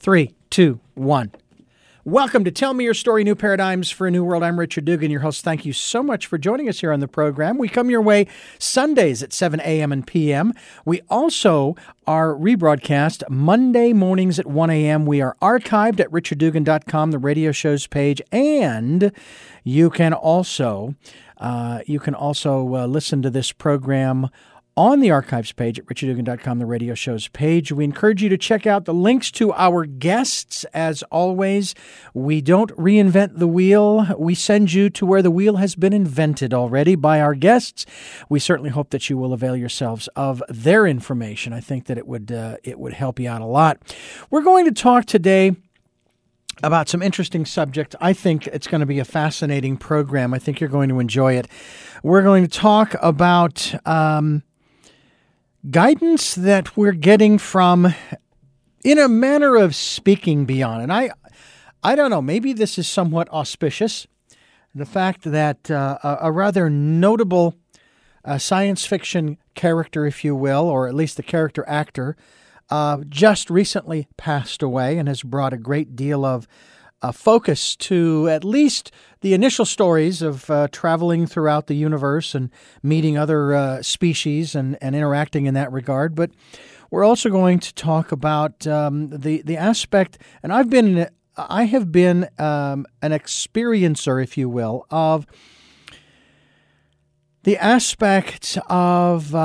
3, 2, 1. Welcome to Tell Me Your Story, New Paradigms for a New World. I'm Richard Dugan, your host. Thank you so much for joining us here on the program. We come your way Sundays at 7 a.m. and p.m. We also are rebroadcast Monday mornings at 1 a.m. We are archived at richarddugan.com, the radio shows page, and you can also listen to this program on the archives page at richarddugan.com, the radio shows page. We encourage you to check out the links to our guests. As always, we don't reinvent the wheel. We send you to where the wheel has been invented already by our guests. We certainly hope that you will avail yourselves of their information. I think that it would help you out a lot. We're going to talk today about some interesting subject. I think it's going to be a fascinating program. I think you're going to enjoy it. We're going to talk about guidance that we're getting from, in a manner of speaking, beyond. And I don't know, maybe this is somewhat auspicious. The fact that a rather notable science fiction character, if you will, or at least the character actor, just recently passed away and has brought a great deal of focus to at least the initial stories of traveling throughout the universe and meeting other species and interacting in that regard. But we're also going to talk about the aspect, and I have been an experiencer, if you will, of the aspect of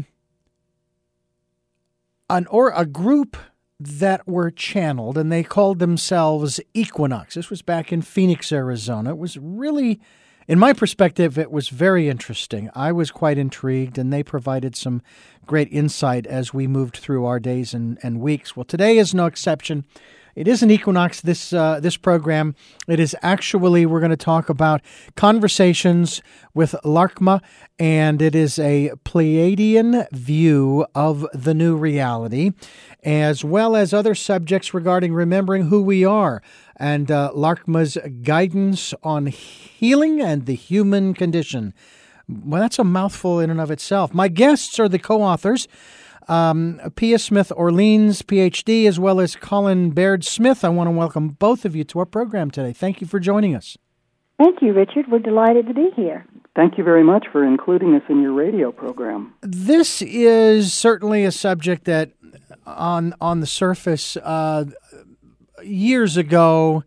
a group that were channeled, and they called themselves Equinox. This was back in Phoenix, Arizona. It was really, in my perspective, it was very interesting. I was quite intrigued, and they provided some great insight as we moved through our days and weeks. Well, today is no exception. It isn't Equinox, this program. It is actually, we're going to talk about conversations with Larkma, and it is a Pleiadian view of the new reality, as well as other subjects regarding remembering who we are, and Larkma's guidance on healing and the human condition. Well, that's a mouthful in and of itself. My guests are the co-authors, Pia Smith-Orleans, Ph.D., as well as Colin Baird-Smith. I want to welcome both of you to our program today. Thank you for joining us. Thank you, Richard. We're delighted to be here. Thank you very much for including us in your radio program. This is certainly a subject that, on the surface, years ago,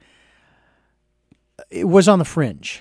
it was on the fringe.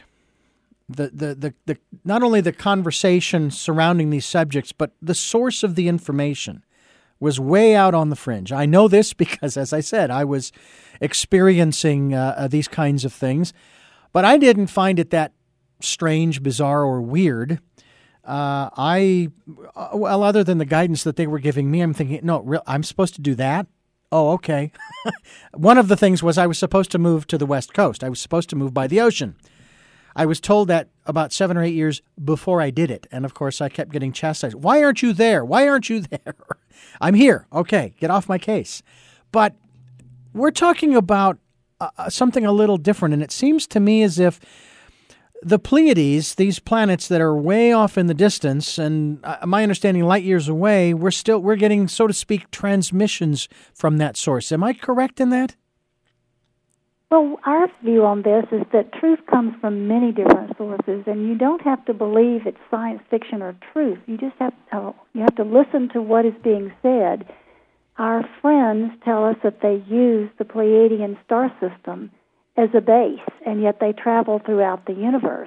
The not only the conversation surrounding these subjects, but the source of the information was way out on the fringe. I know this because, as I said, I was experiencing these kinds of things, but I didn't find it that strange, bizarre, or weird. Other than the guidance that they were giving me, I'm thinking, no, I'm supposed to do that? Oh, okay. One of the things was I was supposed to move to the West Coast. I was supposed to move by the ocean. I was told that about 7 or 8 years before I did it. And, of course, I kept getting chastised. Why aren't you there? Why aren't you there? I'm here. Okay, get off my case. But we're talking about something a little different. And it seems to me as if the Pleiades, these planets that are way off in the distance, and my understanding light years away, we're getting, so to speak, transmissions from that source. Am I correct in that? Well, our view on this is that truth comes from many different sources, and you don't have to believe it's science fiction or truth. You just have to listen to what is being said. Our friends tell us that they use the Pleiadian star system as a base, and yet they travel throughout the universe.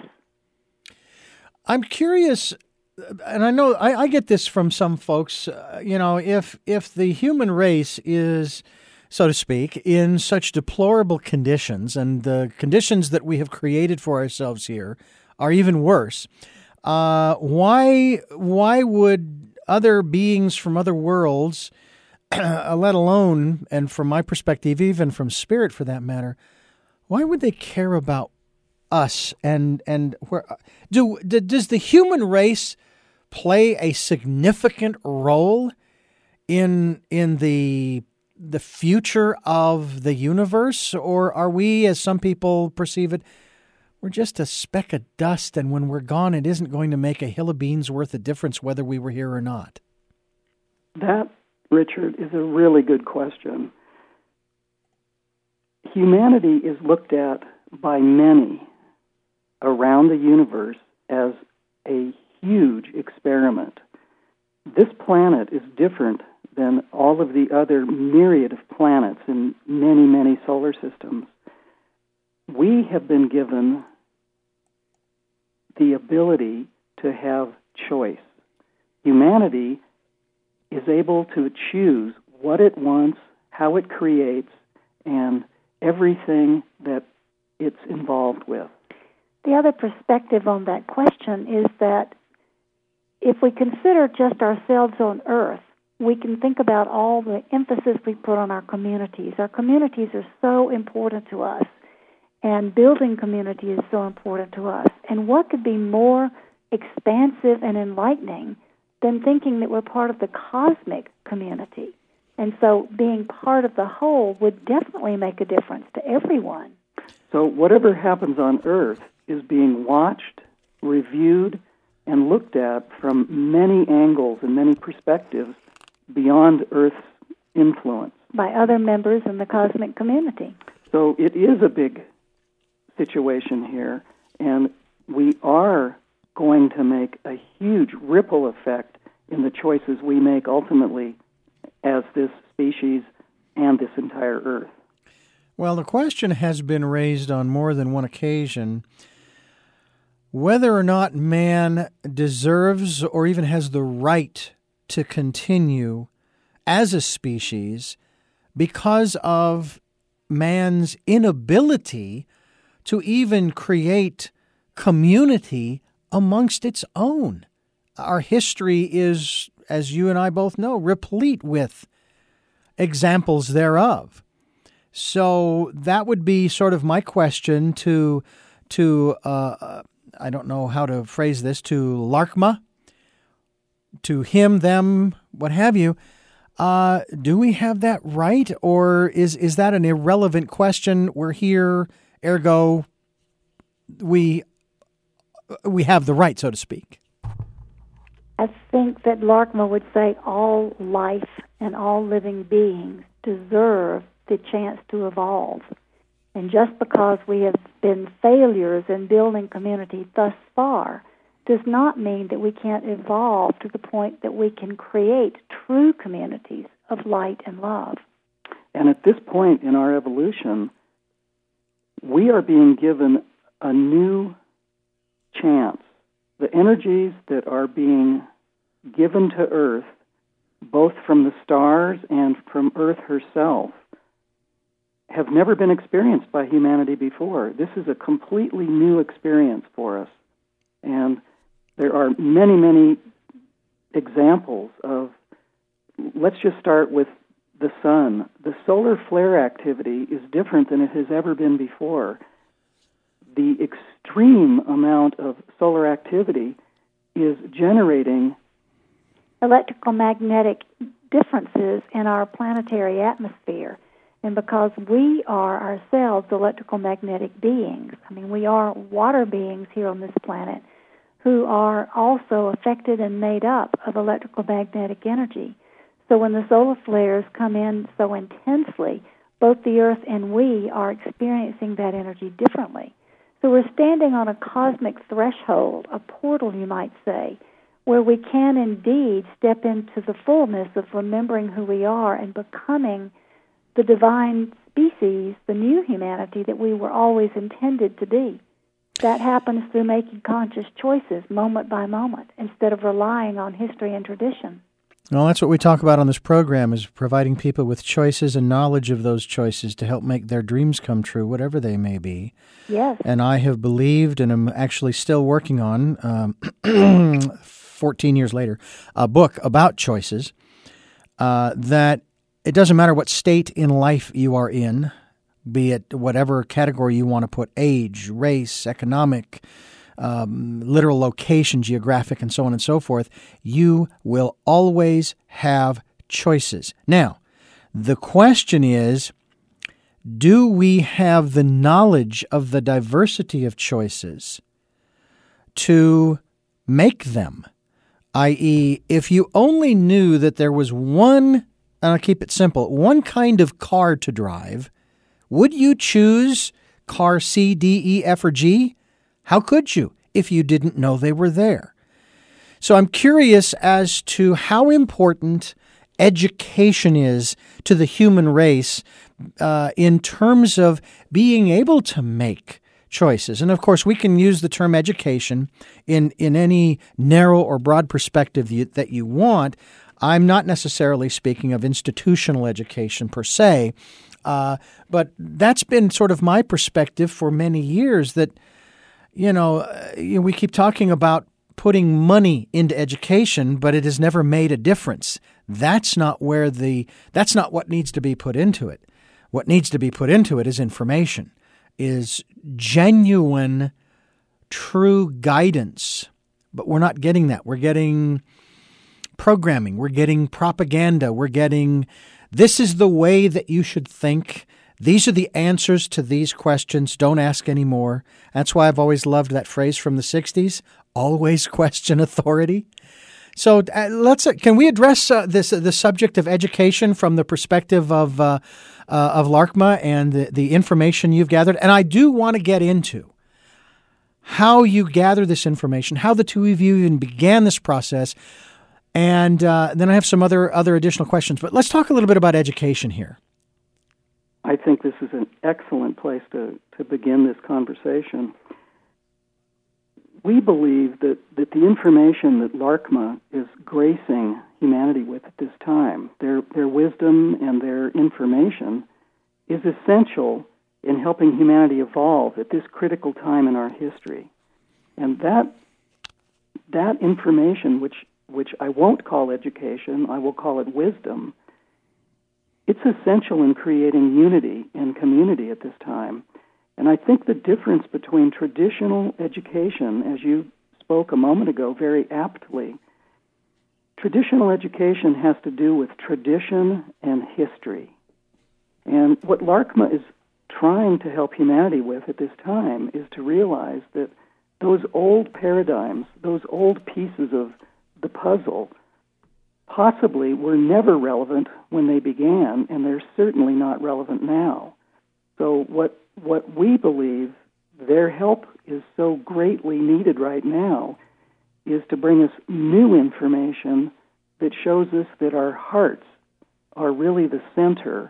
I'm curious, and I know I get this from some folks. If the human race is, so to speak, in such deplorable conditions, and the conditions that we have created for ourselves here are even worse, why would other beings from other worlds, let alone, and from my perspective, even from spirit for that matter, why would they care about us? And where does the human race play a significant role in the future of the universe, or are we, as some people perceive it, we're just a speck of dust, and when we're gone, it isn't going to make a hill of beans worth of difference whether we were here or not? That, Richard, is a really good question. humanity is looked at by many around the universe as a huge experiment. This planet is different than all of the other myriad of planets in many, many solar systems. We have been given the ability to have choice. Humanity is able to choose what it wants, how it creates, and everything that it's involved with. The other perspective on that question is that if we consider just ourselves on Earth, we can think about all the emphasis we put on our communities. Our communities are so important to us, and building community is so important to us. And what could be more expansive and enlightening than thinking that we're part of the cosmic community? And so being part of the whole would definitely make a difference to everyone. So whatever happens on Earth is being watched, reviewed, and looked at from many angles and many perspectives beyond Earth's influence. By other members in the cosmic community. So it is a big situation here, and we are going to make a huge ripple effect in the choices we make ultimately as this species and this entire Earth. Well, the question has been raised on more than one occasion whether or not man deserves or even has the right to continue as a species because of man's inability to even create community amongst its own. Our history is, as you and I both know, replete with examples thereof. So that would be sort of my question to I don't know how to phrase this, to Larkma, to him, them, what have you. Do we have that right, or is that an irrelevant question? We're here, ergo, we have the right, so to speak. I think that Larkma would say all life and all living beings deserve the chance to evolve. And just because we have been failures in building community thus far does not mean that we can't evolve to the point that we can create true communities of light and love. And at this point in our evolution, we are being given a new chance. The energies that are being given to Earth, both from the stars and from Earth herself, have never been experienced by humanity before. This is a completely new experience for us. And there are many, many examples of, let's just start with the sun. The solar flare activity is different than it has ever been before. The extreme amount of solar activity is generating electrical magnetic differences in our planetary atmosphere. And because we are ourselves electrical magnetic beings, I mean, we are water beings here on this planet who are also affected and made up of electrical magnetic energy. So when the solar flares come in so intensely, both the Earth and we are experiencing that energy differently. So we're standing on a cosmic threshold, a portal, you might say, where we can indeed step into the fullness of remembering who we are and becoming the divine species, the new humanity that we were always intended to be. That happens through making conscious choices moment by moment instead of relying on history and tradition. Well, that's what we talk about on this program, is providing people with choices and knowledge of those choices to help make their dreams come true, whatever they may be. Yes. And I have believed, and I'm actually still working on, 14 years later, a book about choices, that it doesn't matter what state in life you are in, be it whatever category you want to put, age, race, economic, literal location, geographic, and so on and so forth, you will always have choices. Now, the question is, do we have the knowledge of the diversity of choices to make them? I.e., if you only knew that there was one, and I'll keep it simple, one kind of car to drive, Would you choose car C, D, E, F, or G? How could you if you didn't know they were there? So I'm curious as to how important education is to the human race in terms of being able to make choices. And of course, we can use the term education in any narrow or broad perspective that you want. I'm not necessarily speaking of institutional education per se, but that's been sort of my perspective for many years that, we keep talking about putting money into education, but it has never made a difference. That's not what needs to be put into it. What needs to be put into it is information, is genuine, true guidance. But we're not getting that. We're getting programming. We're getting propaganda. We're getting, this is the way that you should think. These are the answers to these questions. Don't ask any more. That's why I've always loved that phrase from the 60s, always question authority. So can we address the subject of education from the perspective of LARCMA and the information you've gathered? And I do want to get into how you gather this information, how the two of you even began this process, and then I have some other additional questions. But let's talk a little bit about education here. I think this is an excellent place to begin this conversation. We believe that the information that LARCMA is gracing humanity with at this time, their wisdom and their information, is essential in helping humanity evolve at this critical time in our history. And that information, which I won't call education, I will call it wisdom, it's essential in creating unity and community at this time. And I think the difference between traditional education, as you spoke a moment ago very aptly, traditional education has to do with tradition and history. And what LARCMA is trying to help humanity with at this time is to realize that those old paradigms, those old pieces of the puzzle, possibly were never relevant when they began, and they're certainly not relevant now. So what we believe their help is so greatly needed right now is to bring us new information that shows us that our hearts are really the center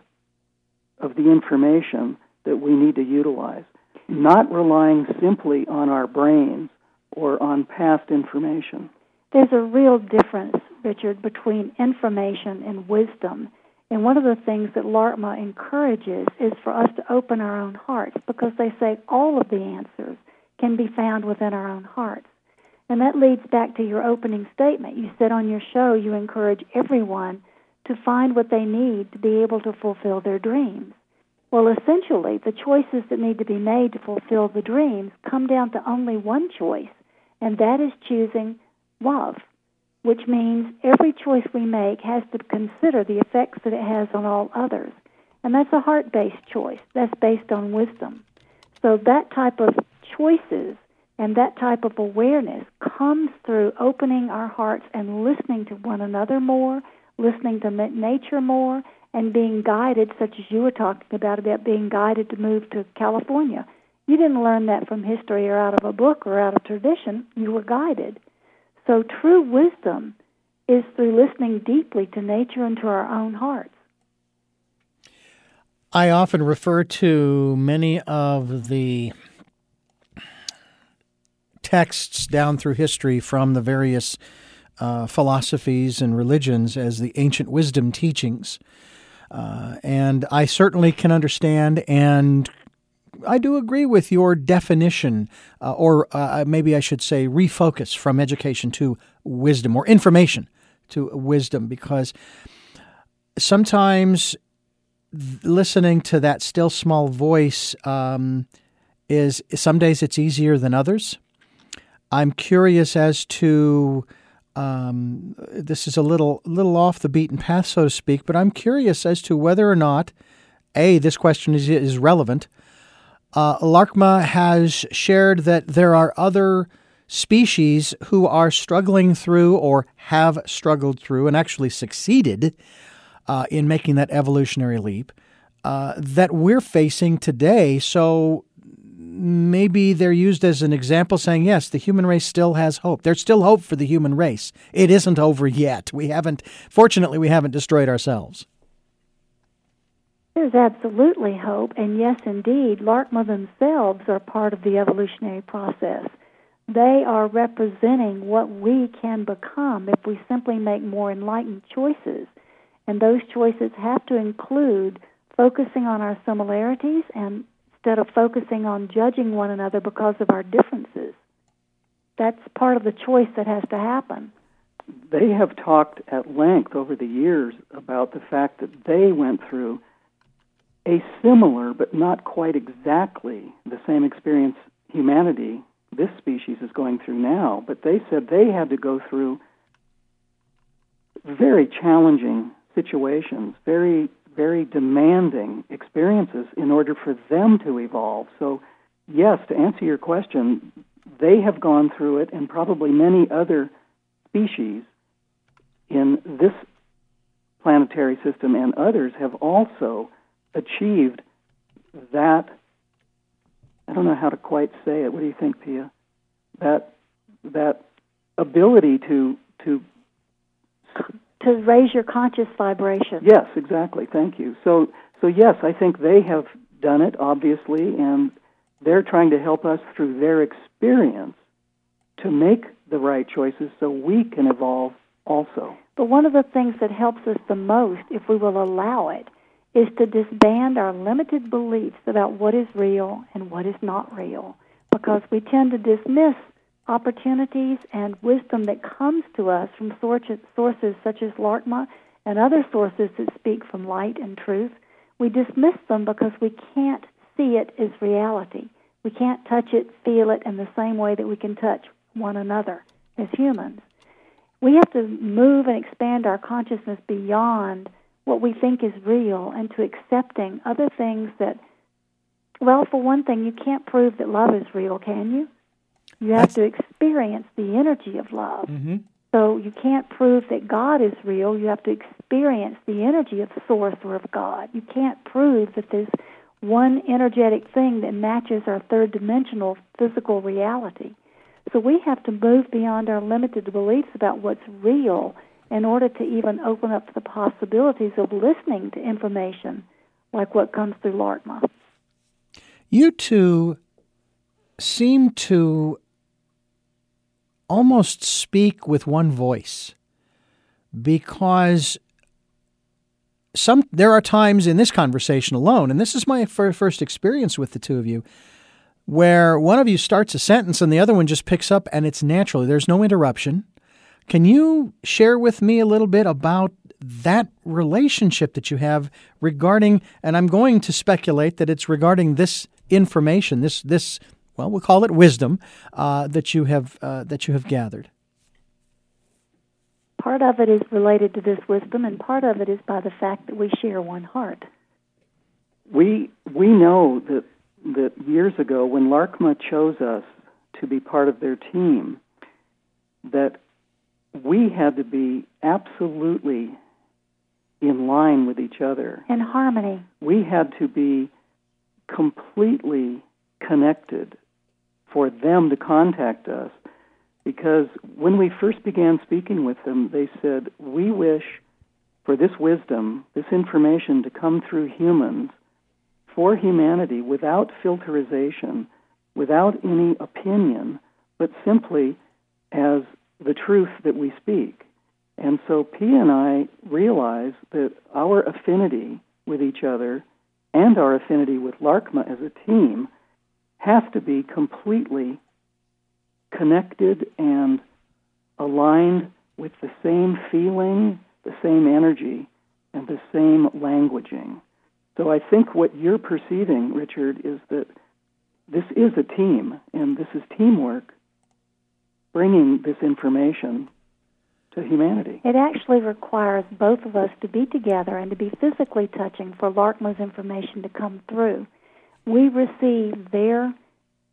of the information that we need to utilize, not relying simply on our brains or on past information. There's a real difference, Richard, between information and wisdom. And one of the things that LARCMA encourages is for us to open our own hearts, because they say all of the answers can be found within our own hearts. And that leads back to your opening statement. You said on your show you encourage everyone to find what they need to be able to fulfill their dreams. Well, essentially, the choices that need to be made to fulfill the dreams come down to only one choice, and that is choosing love, which means every choice we make has to consider the effects that it has on all others. And that's a heart-based choice. That's based on wisdom. So that type of choices and that type of awareness comes through opening our hearts and listening to one another more, listening to nature more, and being guided, such as you were talking about being guided to move to California. You didn't learn that from history or out of a book or out of tradition. You were guided. So true wisdom is through listening deeply to nature and to our own hearts. I often refer to many of the texts down through history from the various philosophies and religions as the ancient wisdom teachings. And I certainly can understand, and I do agree with your definition, or maybe I should say refocus from education to wisdom, or information to wisdom, because sometimes listening to that still small voice is, some days it's easier than others. I'm curious as to, this is a little off the beaten path, so to speak, but I'm curious as to whether or not, this question is relevant. LARCMA has shared that there are other species who are struggling through or have struggled through and actually succeeded in making that evolutionary leap. that we're facing today. So maybe they're used as an example saying, yes, the human race still has hope. There's still hope for the human race. It isn't over yet. Fortunately, we haven't destroyed ourselves. There's absolutely hope, and yes, indeed, LARCMA themselves are part of the evolutionary process. They are representing what we can become if we simply make more enlightened choices, and those choices have to include focusing on our similarities and instead of focusing on judging one another because of our differences. That's part of the choice that has to happen. They have talked at length over the years about the fact that they went through a similar, but not quite exactly the same experience humanity, this species, is going through now. But they said they had to go through very challenging situations, very, very demanding experiences in order for them to evolve. So, yes, to answer your question, they have gone through it, and probably many other species in this planetary system and others have also achieved that. I don't know how to quite say it. What do you think, Pia? That ability to raise your conscious vibration. Yes, exactly. Thank you. So yes, I think they have done it, obviously, and they're trying to help us through their experience to make the right choices so we can evolve also. But one of the things that helps us the most, if we will allow it, is to disband our limited beliefs about what is real and what is not real, because we tend to dismiss opportunities and wisdom that comes to us from sources such as LARCMA and other sources that speak from light and truth. We dismiss them because we can't see it as reality. We can't touch it, feel it in the same way that we can touch one another as humans. We have to move and expand our consciousness beyond what we think is real and to accepting other things that, well, for one thing, you can't prove that love is real, can you? You have to experience the energy of love. Mm-hmm. So you can't prove that God is real. You have to experience the energy of the source or of God. You can't prove that there's one energetic thing that matches our third-dimensional physical reality. So we have to move beyond our limited beliefs about what's real in order to even open up the possibilities of listening to information like what comes through LARCMA. You two seem to almost speak with one voice, because there are times in this conversation alone, and this is my first experience with the two of you, where one of you starts a sentence and the other one just picks up, and it's natural. There's no interruption. Can you share with me a little bit about that relationship that you have regarding, and I'm going to speculate that it's regarding this information, this well, we'll call it wisdom, that you have gathered? Part of it is related to this wisdom, and part of it is by the fact that we share one heart. We know that years ago, when LARCMA chose us to be part of their team, that we had to be absolutely in line with each other. In harmony. We had to be completely connected for them to contact us, because when we first began speaking with them, they said, we wish for this wisdom, this information to come through humans for humanity without filterization, without any opinion, but simply as the truth that we speak. And so Pia and I realized that our affinity with each other and our affinity with LARCMA as a team has to be completely connected and aligned with the same feeling, the same energy, and the same languaging. So I think what you're perceiving, Richard, is that this is a team, and this is teamwork, bringing this information to humanity. It actually requires both of us to be together and to be physically touching for LARCMA's information to come through. We receive their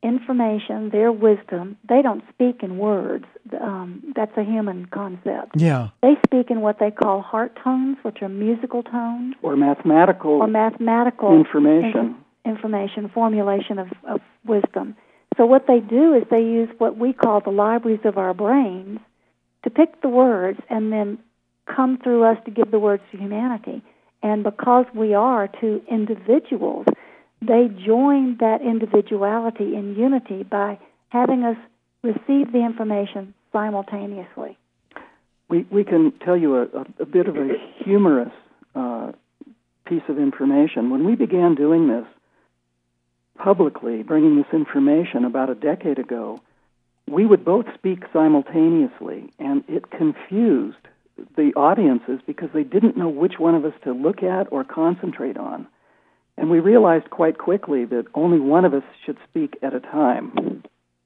information, their wisdom. They don't speak in words. That's a human concept. Yeah. They speak in what they call heart tones, which are musical tones. Or mathematical information. Formulation of wisdom. So what they do is they use what we call the libraries of our brains to pick the words and then come through us to give the words to humanity. And because we are two individuals, they join that individuality in unity by having us receive the information simultaneously. We can tell you a bit of a humorous piece of information. When we began doing this publicly, bringing this information about a decade ago, we would both speak simultaneously, and it confused the audiences because they didn't know which one of us to look at or concentrate on. And we realized quite quickly that only one of us should speak at a time.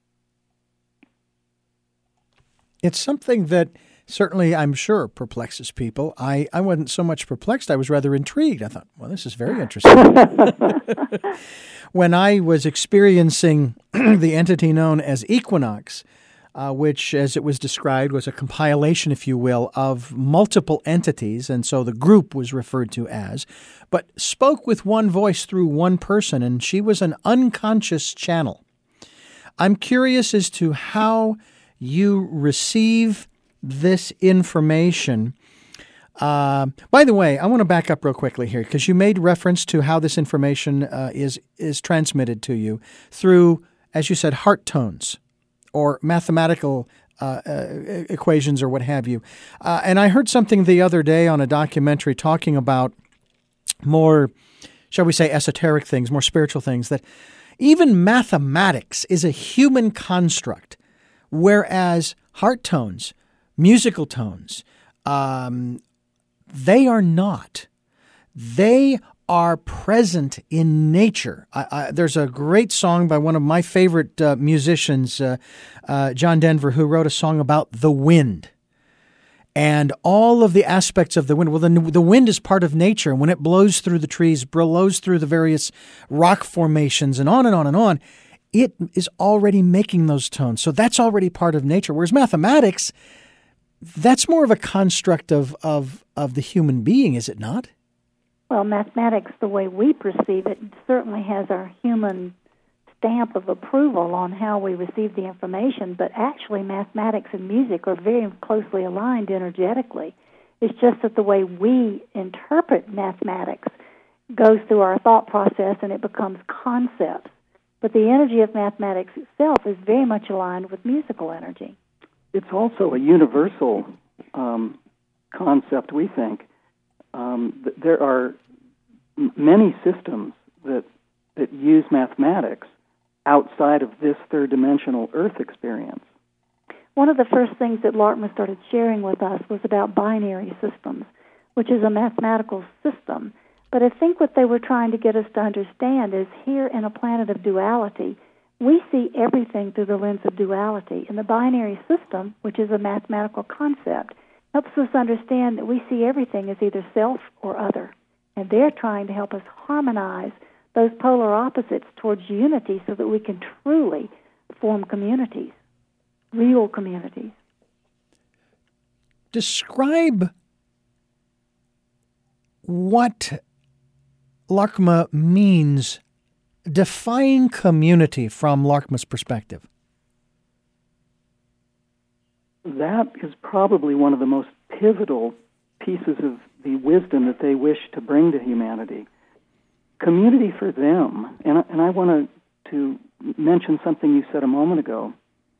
It's something that certainly, I'm sure, perplexes people. I wasn't so much perplexed. I was rather intrigued. I thought, well, this is very interesting. When I was experiencing the entity known as Equinox, which, as it was described, was a compilation, if you will, of multiple entities, and so the group was referred to as, but spoke with one voice through one person, and she was an unconscious channel. I'm curious as to how you receive this information. By the way, I want to back up real quickly here because you made reference to how this information is transmitted to you through, as you said, heart tones or mathematical equations or what have you. And I heard something the other day on a documentary talking about more, shall we say, esoteric things, more spiritual things, that even mathematics is a human construct, whereas heart tones, musical tones, they are not. They are present in nature. There's a great song by one of my favorite musicians, John Denver, who wrote a song about the wind and all of the aspects of the wind. Well, the wind is part of nature, and when it blows through the trees, blows through the various rock formations, and on and on and on, it is already making those tones. So that's already part of nature. Whereas mathematics, that's more of a construct of the human being, is it not? Well, mathematics, the way we perceive it, certainly has our human stamp of approval on how we receive the information, but actually mathematics and music are very closely aligned energetically. It's just that the way we interpret mathematics goes through our thought process and it becomes concepts. But the energy of mathematics itself is very much aligned with musical energy. It's also a universal concept, we think. There are many systems that use mathematics outside of this third-dimensional Earth experience. One of the first things that Larkma started sharing with us was about binary systems, which is a mathematical system. But I think what they were trying to get us to understand is here in a planet of duality, we see everything through the lens of duality. And the binary system, which is a mathematical concept, helps us understand that we see everything as either self or other. And they're trying to help us harmonize those polar opposites towards unity so that we can truly form communities, real communities. Describe what Larkma means. Define community from Larkma's perspective. That is probably one of the most pivotal pieces of the wisdom that they wish to bring to humanity. Community for them, and I want to mention something you said a moment ago.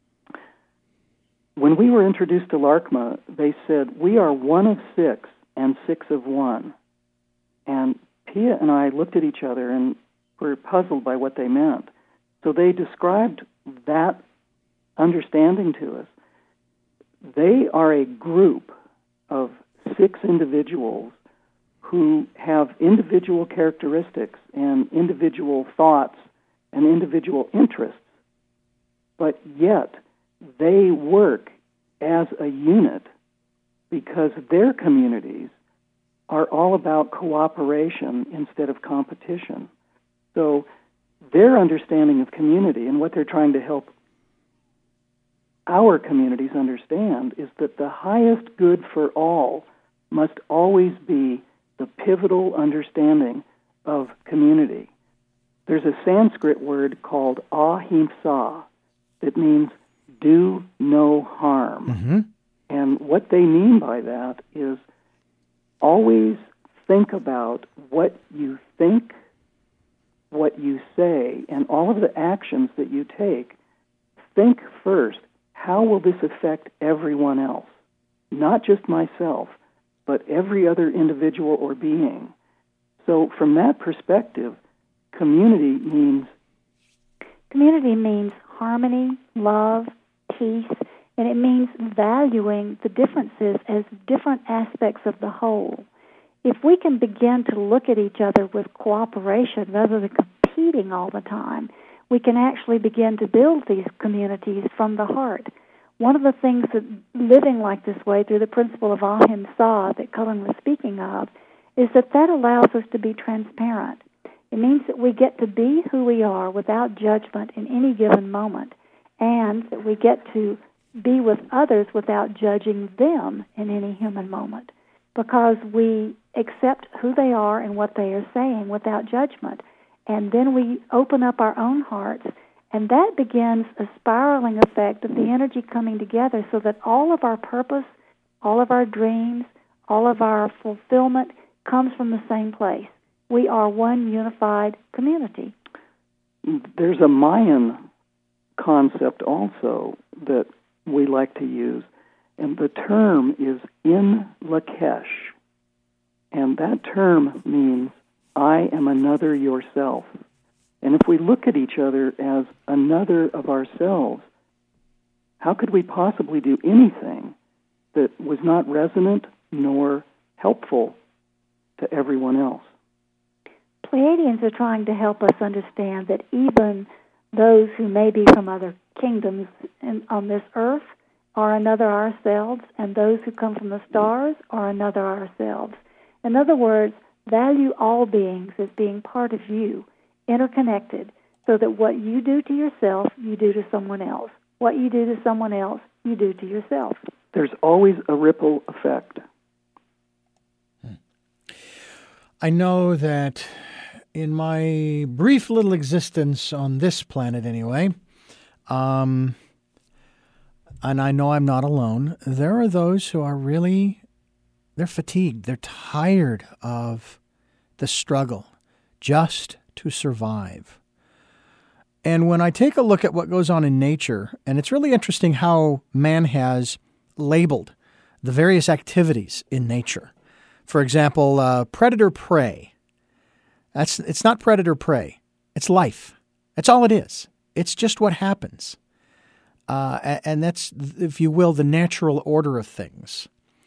When we were introduced to Larkma, they said, we are one of six and six of one. And Pia and I looked at each other and were puzzled by what they meant. So they described that understanding to us. They are a group of six individuals who have individual characteristics and individual thoughts and individual interests, but yet they work as a unit because their communities are all about cooperation instead of competition. So their understanding of community and what they're trying to help our communities understand is that the highest good for all must always be the pivotal understanding of community. There's a Sanskrit word called ahimsa that means do no harm. Mm-hmm. And what they mean by that is always think about what you think, what you say, and all of the actions that you take. Think first, how will this affect everyone else? Not just myself, but every other individual or being. So from that perspective, community means harmony, love, peace, and it means valuing the differences as different aspects of the whole. If we can begin to look at each other with cooperation rather than competing all the time, we can actually begin to build these communities from the heart. One of the things that living like this way through the principle of ahimsa that Cullen was speaking of is that allows us to be transparent. It means that we get to be who we are without judgment in any given moment, and that we get to be with others without judging them in any human moment, because we accept who they are and what they are saying without judgment. And then we open up our own hearts, and that begins a spiraling effect of the energy coming together so that all of our purpose, all of our dreams, all of our fulfillment comes from the same place. We are one unified community. There's a Mayan concept also that we like to use, and the term is in Lakesh. And that term means, I am another yourself. And if we look at each other as another of ourselves, how could we possibly do anything that was not resonant nor helpful to everyone else? Pleiadians are trying to help us understand that even those who may be from other kingdoms on this earth are another ourselves, and those who come from the stars are another ourselves. In other words, value all beings as being part of you, interconnected, so that what you do to yourself, you do to someone else. What you do to someone else, you do to yourself. There's always a ripple effect. I know that in my brief little existence on this planet anyway, and I know I'm not alone, there are those who are really, they're fatigued. They're tired of the struggle just to survive. And when I take a look at what goes on in nature, and it's really interesting how man has labeled the various activities in nature. For example, predator-prey. It's not predator-prey. It's life. That's all it is. It's just what happens. And that's, if you will, the natural order of things.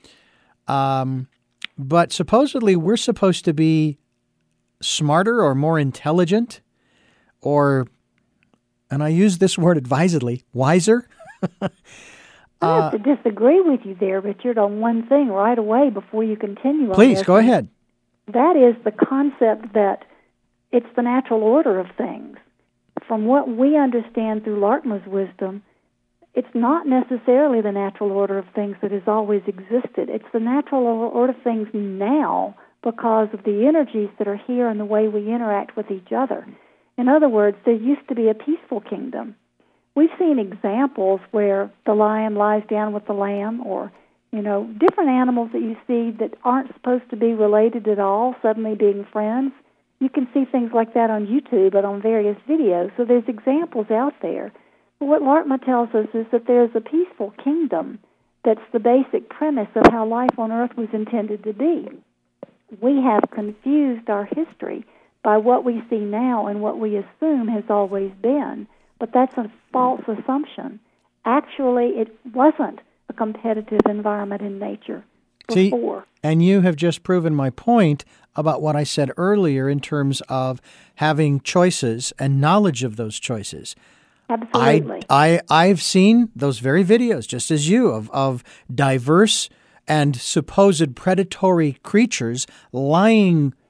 But supposedly we're supposed to be smarter or more intelligent or, and I use this word advisedly, wiser. I have to disagree with you there, Richard, on one thing right away before you continue on Please, this. go ahead. That is the concept that it's the natural order of things. From what we understand through Larkma's wisdom, it's not necessarily the natural order of things that has always existed. It's the natural order of things now because of the energies that are here and the way we interact with each other. In other words, there used to be a peaceful kingdom. We've seen examples where the lion lies down with the lamb, or, different animals that you see that aren't supposed to be related at all, suddenly being friends. You can see things like that on YouTube and on various videos. So there's examples out there. But what Larkma tells us is that there's a peaceful kingdom that's the basic premise of how life on Earth was intended to be. We have confused our history by what we see now and what we assume has always been. But that's a false assumption. Actually, it wasn't a competitive environment in nature before. See, and you have just proven my point about what I said earlier in terms of having choices and knowledge of those choices. Absolutely. I've seen those very videos, just as you, of diverse and supposed predatory creatures lying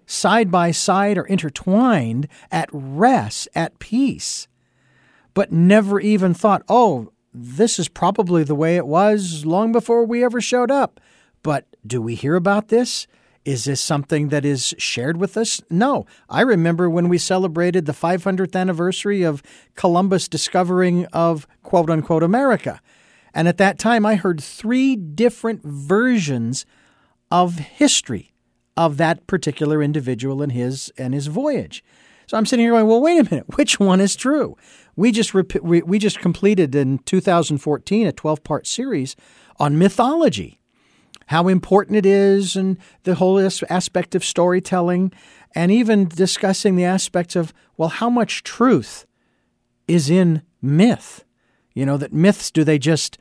side by side or intertwined, at rest, at peace, but never even thought, oh, this is probably the way it was long before we ever showed up. But do we hear about this? Is this something that is shared with us? No. I remember when we celebrated the 500th anniversary of Columbus discovering of quote-unquote America. And at that time, I heard 3 different versions of history of that particular individual and his voyage. So I'm sitting here going, well, wait a minute, which one is true? We just completed in 2014 a 12-part series on mythology, how important it is, and the whole aspect of storytelling, and even discussing the aspects of, well, how much truth is in myth? You know, that myths, do they just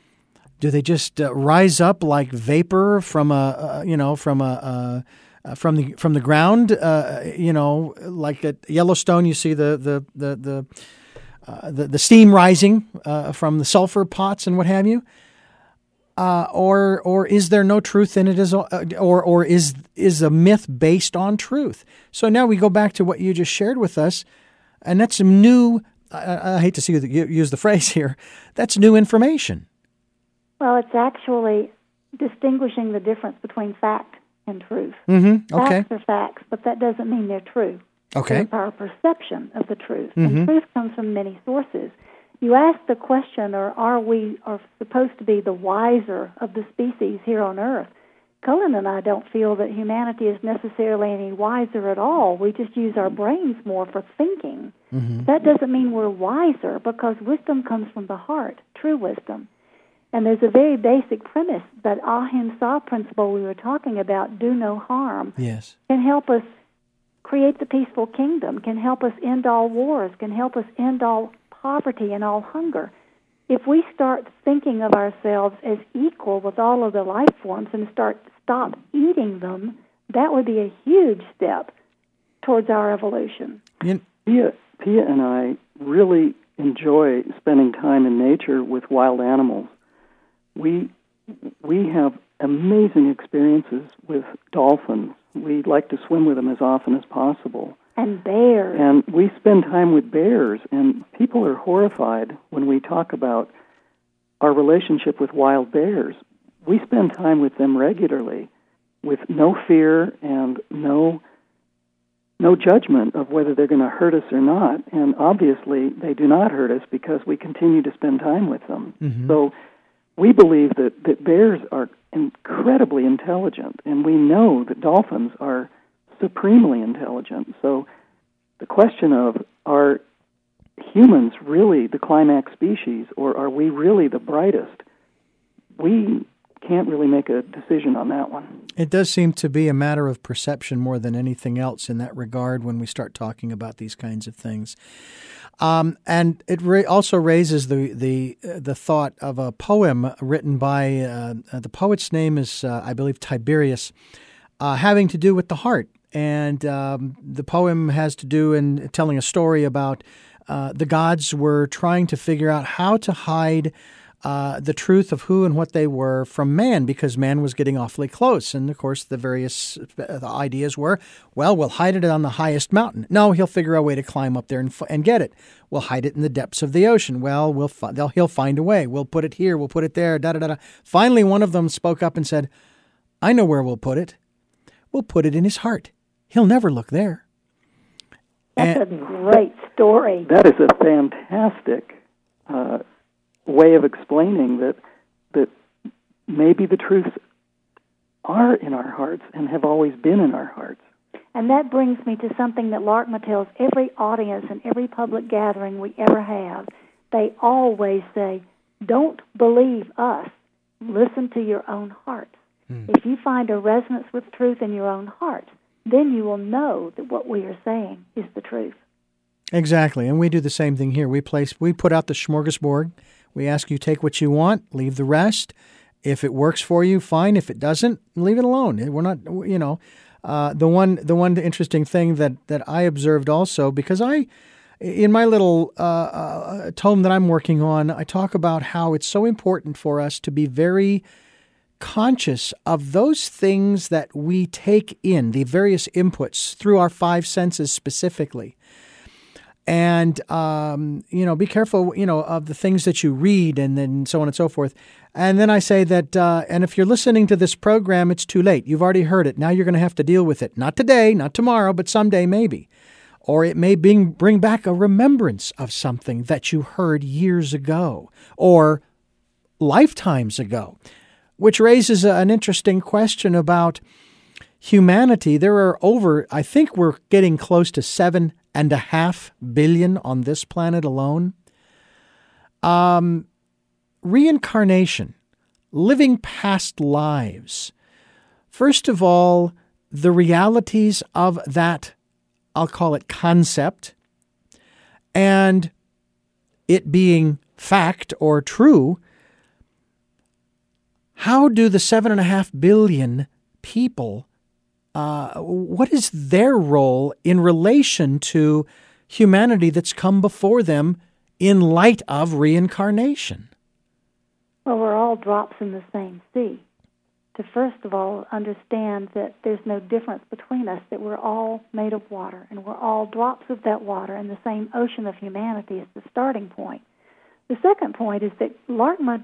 rise up like vapor from the ground? Like at Yellowstone, you see the steam rising from the sulfur pots and what have you. Or is there no truth in it? Or is a myth based on truth? So now we go back to what you just shared with us, and that's some new. I hate to see you use the phrase here. That's new information. Well, it's actually distinguishing the difference between fact and truth. Mm-hmm. Okay. Facts are facts, but that doesn't mean they're true. Okay. It's our perception of the truth. Mm-hmm. And truth comes from many sources. You ask the question, or are we supposed to be the wiser of the species here on Earth? Cullen and I don't feel that humanity is necessarily any wiser at all. We just use our brains more for thinking. Mm-hmm. That doesn't mean we're wiser, because wisdom comes from the heart, true wisdom. And there's a very basic premise, that ahimsa principle we were talking about, do no harm, yes, can help us create the peaceful kingdom, can help us end all wars, can help us end all poverty and all hunger. If we start thinking of ourselves as equal with all of the life forms and stop eating them, that would be a huge step towards our evolution. Pia and I really enjoy spending time in nature with wild animals. We have amazing experiences with dolphins. We like to swim with them as often as possible. And bears. And we spend time with bears, and people are horrified when we talk about our relationship with wild bears. We spend time with them regularly with no fear and no judgment of whether they're going to hurt us or not. And obviously, they do not hurt us because we continue to spend time with them. Mm-hmm. So we believe that bears are incredibly intelligent, and we know that dolphins are supremely intelligent. So the question of, are humans really the climax species, or are we really the brightest? We can't really make a decision on that one. It does seem to be a matter of perception more than anything else in that regard when we start talking about these kinds of things. And it also raises the thought of a poem written by the poet's name is, I believe, Tiberius, having to do with the heart. And the poem has to do in telling a story about the gods were trying to figure out how to hide the truth of who and what they were from man, because man was getting awfully close. And, of course, the various ideas were, well, we'll hide it on the highest mountain. No, he'll figure a way to climb up there and get it. We'll hide it in the depths of the ocean. Well, he'll find a way. We'll put it here. We'll put it there. Da-da-da-da. Finally, one of them spoke up and said, I know where we'll put it. We'll put it in his heart. He'll never look there. That's a great story. That is a fantastic way of explaining that maybe the truths are in our hearts and have always been in our hearts. And that brings me to something that Larkma tells every audience and every public gathering we ever have. They always say, don't believe us. Listen to your own heart. If you find a resonance with truth in your own heart, then you will know that what we are saying is the truth. Exactly. And we do the same thing here. We put out the smorgasbord. We ask you take what you want, leave the rest. If it works for you, fine. If it doesn't, leave it alone. We're not, the one interesting thing that I observed also, because in my little tome that I'm working on, I talk about how it's so important for us to be very conscious of those things that we take in, the various inputs through our five senses specifically. And, be careful, of the things that you read and then so on and so forth. And then I say that, and if you're listening to this program, it's too late. You've already heard it. Now you're going to have to deal with it. Not today, not tomorrow, but someday maybe. Or it may bring back a remembrance of something that you heard years ago or lifetimes ago, which raises an interesting question about humanity. There are I think we're getting close to 7.5 billion on this planet alone. Reincarnation, living past lives. First of all, the realities of that, I'll call it concept, and it being fact or true. How do the 7.5 billion people, what is their role in relation to humanity that's come before them in light of reincarnation? Well, we're all drops in the same sea. To first of all understand that there's no difference between us, that we're all made of water, and we're all drops of that water in the same ocean of humanity as the starting point. The second point is that LARCMA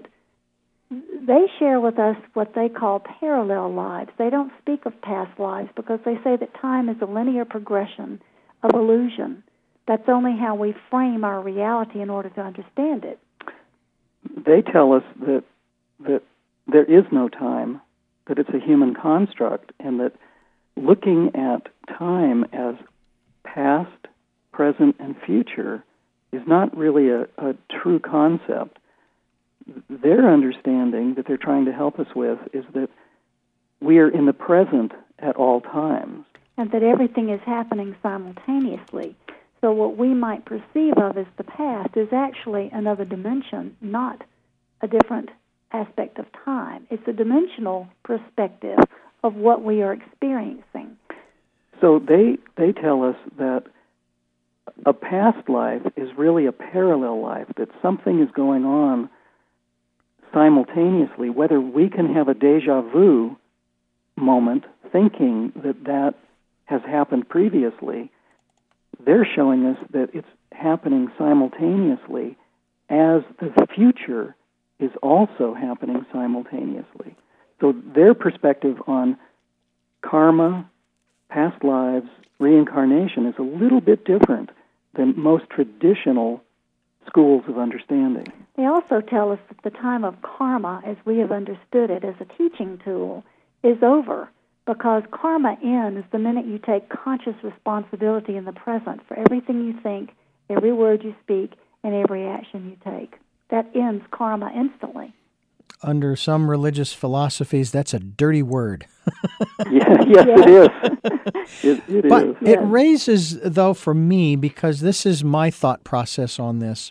they share with us what they call parallel lives. They don't speak of past lives because they say that time is a linear progression of illusion. That's only how we frame our reality in order to understand it. They tell us that there is no time, that it's a human construct, and that looking at time as past, present, and future is not really a true concept. Their understanding that they're trying to help us with is that we are in the present at all times. And that everything is happening simultaneously. So what we might perceive of as the past is actually another dimension, not a different aspect of time. It's a dimensional perspective of what we are experiencing. So they tell us that a past life is really a parallel life, that something is going on simultaneously, whether we can have a deja vu moment thinking that has happened previously. They're showing us that it's happening simultaneously as the future is also happening simultaneously. So their perspective on karma, past lives, reincarnation is a little bit different than most traditional schools of understanding. They also tell us that the time of karma, as we have understood it as a teaching tool, is over, because karma ends the minute you take conscious responsibility in the present for everything you think, every word you speak, and every action you take. That ends karma instantly. Under some religious philosophies, that's a dirty word. Yes, it is. It but is. It raises, though, for me, because this is my thought process on this,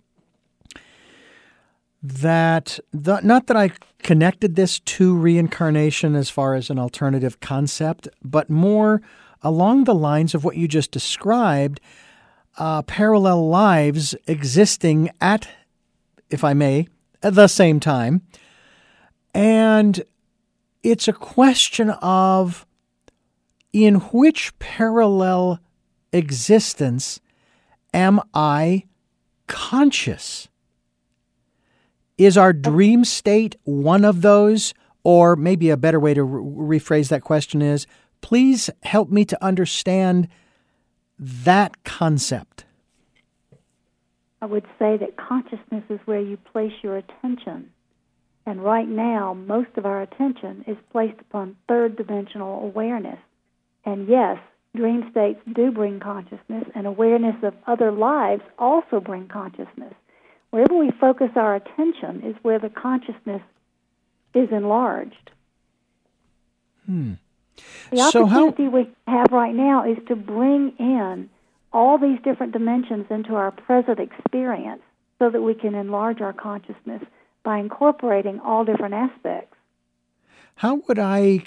that not that I connected this to reincarnation as far as an alternative concept, but more along the lines of what you just described, parallel lives existing at, if I may, at the same time. And it's a question of in which parallel existence am I conscious? Is our dream state one of those? Or maybe a better way to rephrase that question is, please help me to understand that concept. I would say that consciousness is where you place your attention. And right now, most of our attention is placed upon third-dimensional awareness. And yes, dream states do bring consciousness, and awareness of other lives also bring consciousness. Wherever we focus our attention is where the consciousness is enlarged. The opportunity we have right now is to bring in all these different dimensions into our present experience so that we can enlarge our consciousness by incorporating all different aspects. How would I,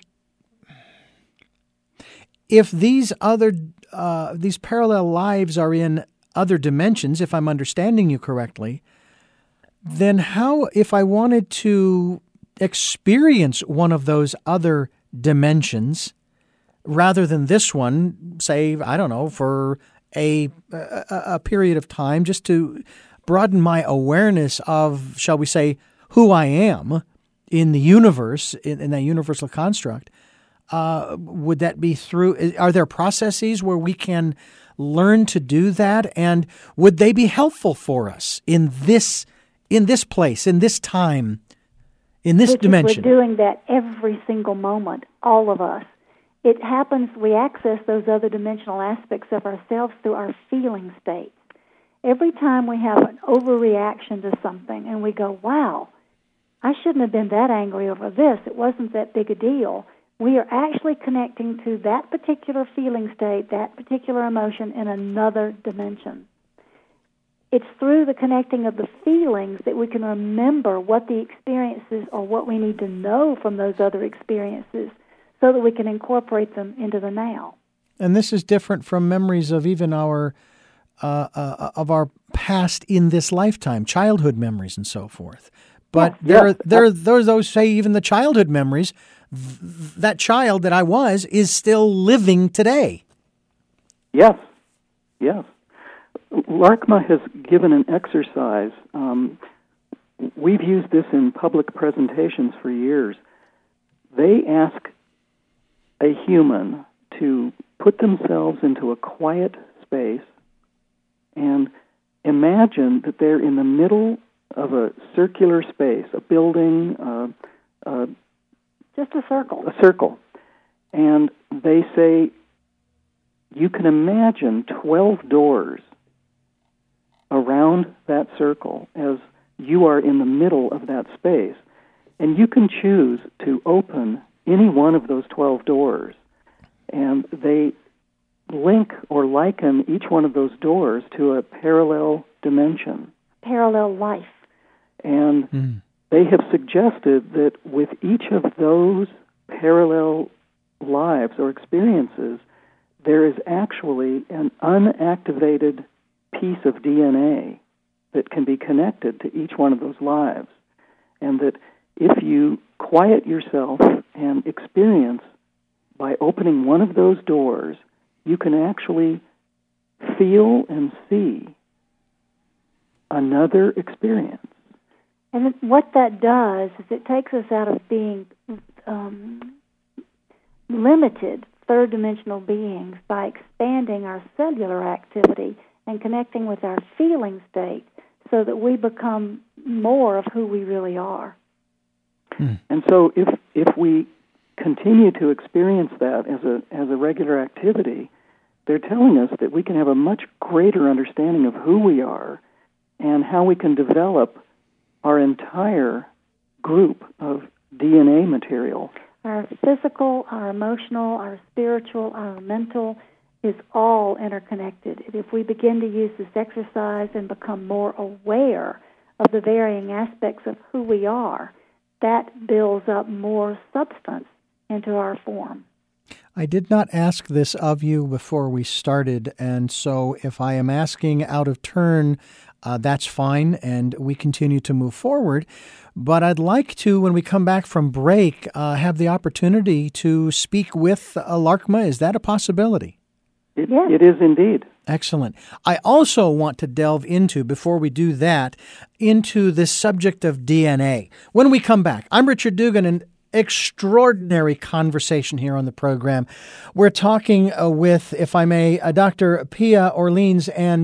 if these parallel lives are in other dimensions, if I'm understanding you correctly, then how, if I wanted to experience one of those other dimensions rather than this one, say, I don't know, for a period of time, just to broaden my awareness of, shall we say, who I am in the universe, in that universal construct. Would that be through, are there processes where we can learn to do that? And would they be helpful for us in this place, in this time, in this dimension? We're doing that every single moment, all of us. It happens, we access those other dimensional aspects of ourselves through our feeling states. Every time we have an overreaction to something and we go, wow, I shouldn't have been that angry over this. It wasn't that big a deal. We are actually connecting to that particular feeling state, that particular emotion in another dimension. It's through the connecting of the feelings that we can remember what the experiences or what we need to know from those other experiences so that we can incorporate them into the now. And this is different from memories of even our past in this lifetime, childhood memories and so forth. But there are those say even the childhood memories, that child that I was is still living today. Yes. LARCMA has given an exercise. We've used this in public presentations for years. They ask a human to put themselves into a quiet space and imagine that they're in the middle of a circular space, a building, just a circle. A circle. And they say, you can imagine 12 doors around that circle as you are in the middle of that space. And you can choose to open any one of those 12 doors. And they link or liken each one of those doors to a parallel dimension. Parallel life. And they have suggested that with each of those parallel lives or experiences, there is actually an unactivated piece of DNA that can be connected to each one of those lives. And that if you quiet yourself and experience by opening one of those doors, you can actually feel and see another experience. And what that does is it takes us out of being limited third-dimensional beings by expanding our cellular activity and connecting with our feeling state so that we become more of who we really are. And so if we continue to experience that as a regular activity, they're telling us that we can have a much greater understanding of who we are and how we can develop our entire group of DNA material. Our physical, our emotional, our spiritual, our mental is all interconnected. If we begin to use this exercise and become more aware of the varying aspects of who we are, that builds up more substance into our form. I did not ask this of you before we started, and so if I am asking out of turn, that's fine, and we continue to move forward. But I'd like to, when we come back from break, have the opportunity to speak with LARCMA. Is that a possibility? It is indeed. Excellent. I also want to delve into, before we do that, into this subject of DNA. When we come back, I'm Richard Dugan, and extraordinary conversation here on the program. We're talking with, if I may, Dr. Pia Orlean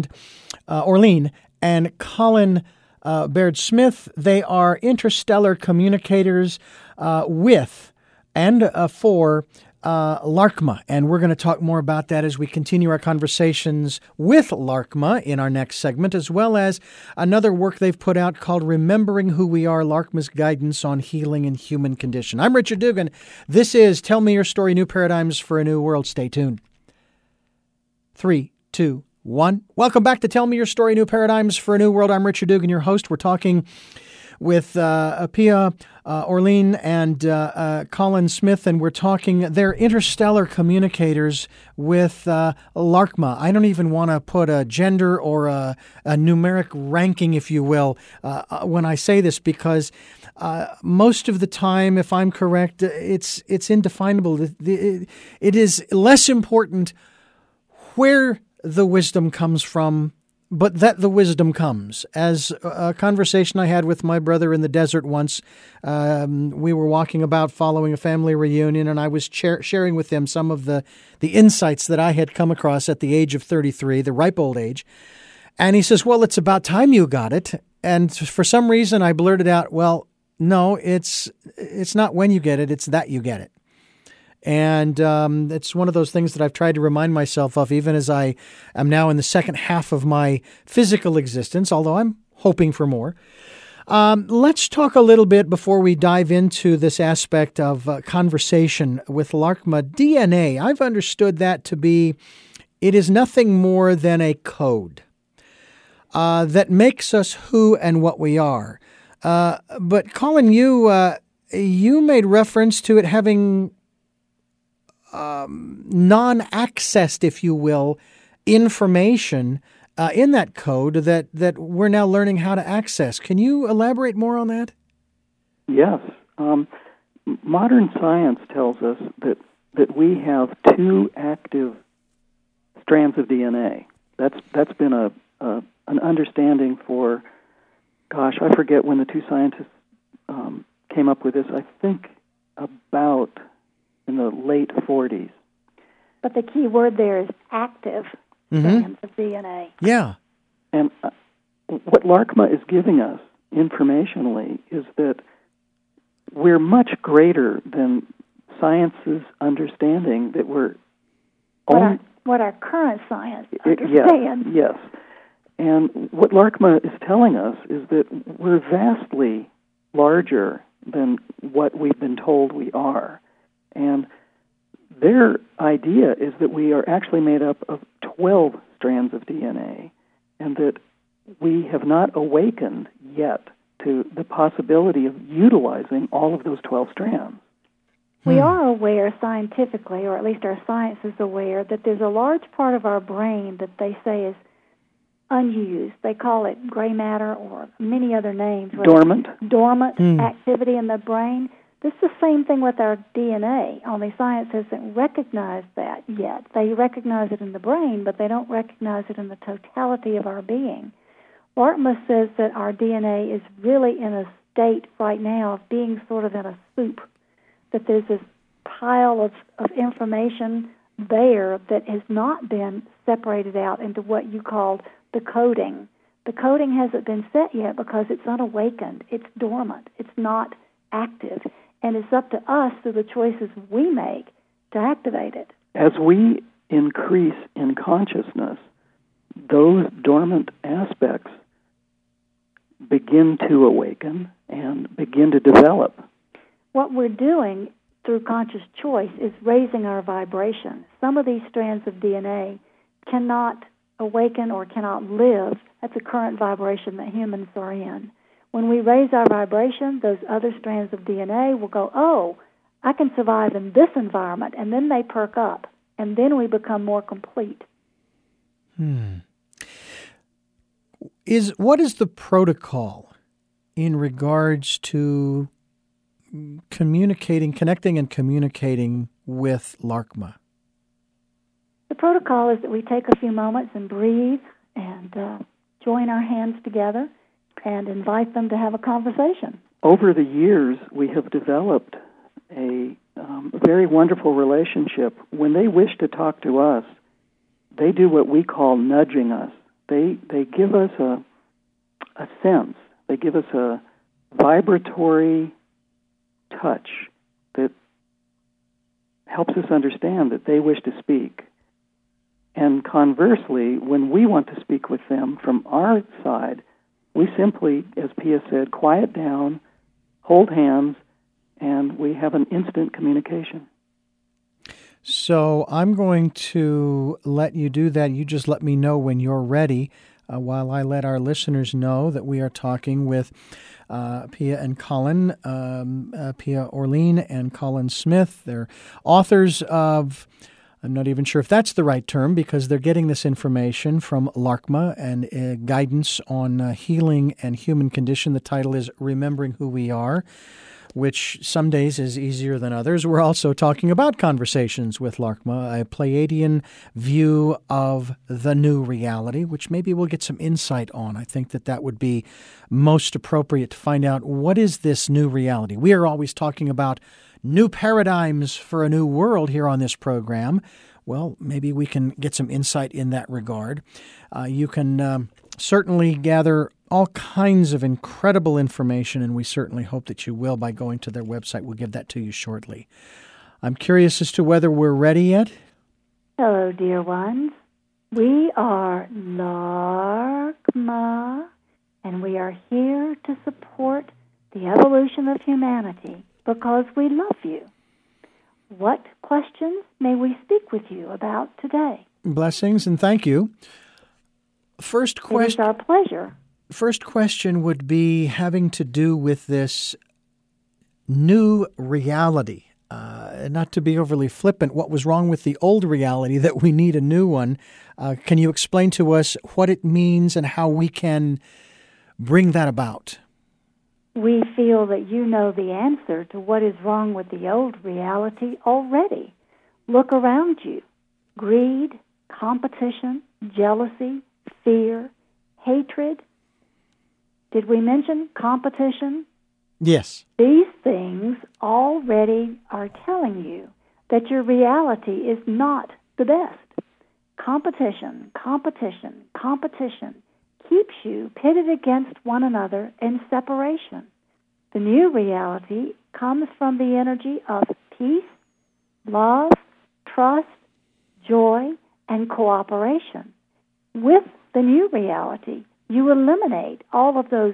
and Colin Baird-Smith. They are interstellar communicators with and for LARCMA, and we're going to talk more about that as we continue our conversations with LARCMA in our next segment, as well as another work they've put out called Remembering Who We Are, LARCMA's Guidance on Healing and Human Condition. I'm Richard Dugan. This is Tell Me Your Story, New Paradigms for a New World. Stay tuned. 3, 2, 1. Welcome back to Tell Me Your Story, New Paradigms for a New World. I'm Richard Dugan, your host. We're talking with Pia Orlean and Colin Smith, and we're talking, they're interstellar communicators with LARCMA. I don't even want to put a gender or a numeric ranking, if you will, when I say this, because most of the time, if I'm correct, it's indefinable. It is less important where the wisdom comes from, but that the wisdom comes. As a conversation I had with my brother in the desert once, we were walking about following a family reunion, and I was sharing with them some of the insights that I had come across at the age of 33, the ripe old age. And he says, well, it's about time you got it. And for some reason, I blurted out, well, no, it's not when you get it, it's that you get it. And it's one of those things that I've tried to remind myself of, even as I am now in the second half of my physical existence, although I'm hoping for more. Let's talk a little bit before we dive into this aspect of conversation with Larkma. DNA, I've understood that to be, it is nothing more than a code that makes us who and what we are. But Colin, you made reference to it having non-accessed, if you will, information in that code that we're now learning how to access. Can you elaborate more on that? Yes. Modern science tells us that we have two active strands of DNA. That's been an understanding for, gosh, I forget when the two scientists came up with this. I think about in the late 40s. But the key word there is active strands of DNA. Yeah. And what Larkma is giving us informationally is that we're much greater than science's understanding that we're... What our current science understands. Yes. And what Larkma is telling us is that we're vastly larger than what we've been told we are. And their idea is that we are actually made up of 12 strands of DNA, and that we have not awakened yet to the possibility of utilizing all of those 12 strands. We are aware scientifically, or at least our science is aware, that there's a large part of our brain that they say is unused. They call it gray matter or many other names. Dormant. Dormant activity in the brain. This is the same thing with our DNA, only science hasn't recognized that yet. They recognize it in the brain, but they don't recognize it in the totality of our being. Larkma says that our DNA is really in a state right now of being sort of in a soup, that there's this pile of information there that has not been separated out into what you called the coding. The coding hasn't been set yet because it's unawakened. It's dormant. It's not active. And it's up to us through the choices we make to activate it. As we increase in consciousness, those dormant aspects begin to awaken and begin to develop. What we're doing through conscious choice is raising our vibration. Some of these strands of DNA cannot awaken or cannot live at the current vibration that humans are in. When we raise our vibration, those other strands of DNA will go, oh, I can survive in this environment, and then they perk up, and then we become more complete. What is the protocol in regards to connecting and communicating with Larkma? The protocol is that we take a few moments and breathe and join our hands together and invite them to have a conversation. Over the years, we have developed a very wonderful relationship. When they wish to talk to us, they do what we call nudging us. They give us a sense. They give us a vibratory touch that helps us understand that they wish to speak. And conversely, when we want to speak with them from our side, we simply, as Pia said, quiet down, hold hands, and we have an instant communication. So I'm going to let you do that. You just let me know when you're ready, while I let our listeners know that we are talking with Pia and Colin, Pia Orlean and Colin Smith. They're authors of I'm not even sure if that's the right term because they're getting this information from LARCMA and guidance on healing and human condition. The title is Remembering Who We Are, which some days is easier than others. We're also talking about conversations with LARCMA, a Pleiadian view of the new reality, which maybe we'll get some insight on. I think that would be most appropriate to find out what is this new reality. We are always talking about new paradigms for a new world here on this program. Well, maybe we can get some insight in that regard. You can certainly gather all kinds of incredible information, and we certainly hope that you will by going to their website. We'll give that to you shortly. I'm curious as to whether we're ready yet. Hello, dear ones. We are LARCMA, and we are here to support the evolution of humanity because we love you. What questions may we speak with you about today? Blessings and thank you. First question. It is our pleasure. First question would be having to do with this new reality. Not to be overly flippant, what was wrong with the old reality that we need a new one? Can you explain to us what it means and how we can bring that about? We feel that you know the answer to what is wrong with the old reality already. Look around you. Greed, competition, jealousy, fear, hatred. Did we mention competition? Yes. These things already are telling you that your reality is not the best. Competition, competition, competition keeps you pitted against one another in separation. The new reality comes from the energy of peace, love, trust, joy, and cooperation. With the new reality, you eliminate all of those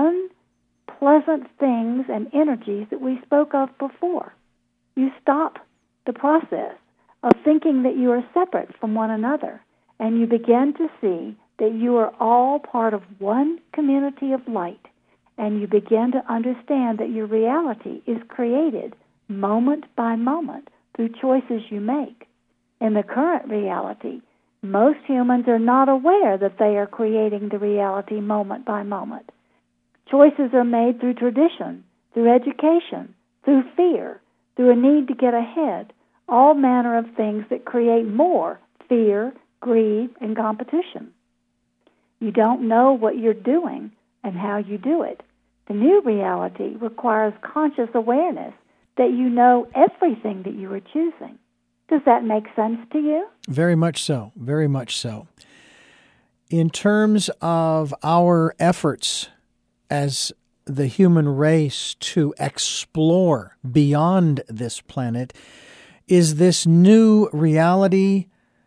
unpleasant things and energies that we spoke of before. You stop the process of thinking that you are separate from one another, and you begin to see that you are all part of one community of light, and you begin to understand that your reality is created moment by moment through choices you make. In the current reality, most humans are not aware that they are creating the reality moment by moment. Choices are made through tradition, through education, through fear, through a need to get ahead, all manner of things that create more fear, greed, and competition. You don't know what you're doing and how you do it. The new reality requires conscious awareness that you know everything that you are choosing. Does that make sense to you? Very much so. Very much so. In terms of our efforts as the human race to explore beyond this planet, is this new reality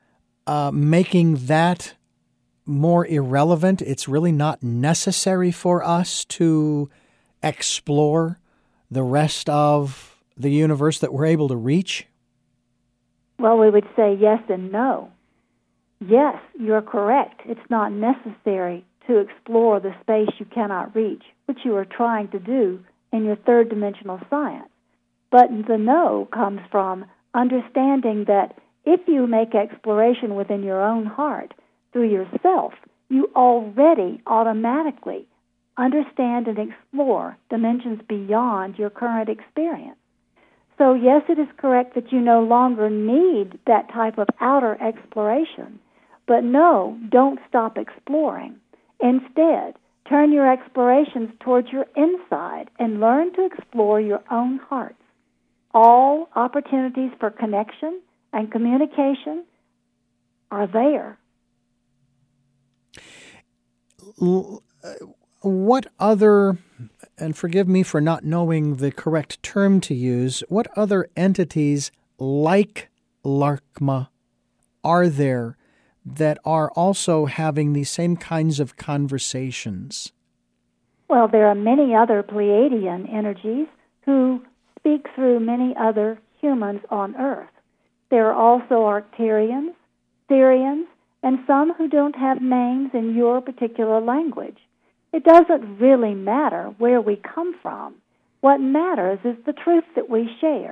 making that more irrelevant? It's really not necessary for us to explore the rest of the universe that we're able to reach? Well, we would say yes and no. Yes, you're correct. It's not necessary to explore the space you cannot reach, which you are trying to do in your third dimensional science. But the no comes from understanding that if you make exploration within your own heart, through yourself, you already automatically understand and explore dimensions beyond your current experience. So yes, it is correct that you no longer need that type of outer exploration, but no, don't stop exploring. Instead, turn your explorations towards your inside and learn to explore your own hearts. All opportunities for connection and communication are there. What other, and forgive me for not knowing the correct term to use, what other entities like LARCMA are there that are also having these same kinds of conversations? Well, there are many other Pleiadian energies who speak through many other humans on Earth. There are also Arcturians, Syrians, and some who don't have names in your particular language. It doesn't really matter where we come from. What matters is the truth that we share,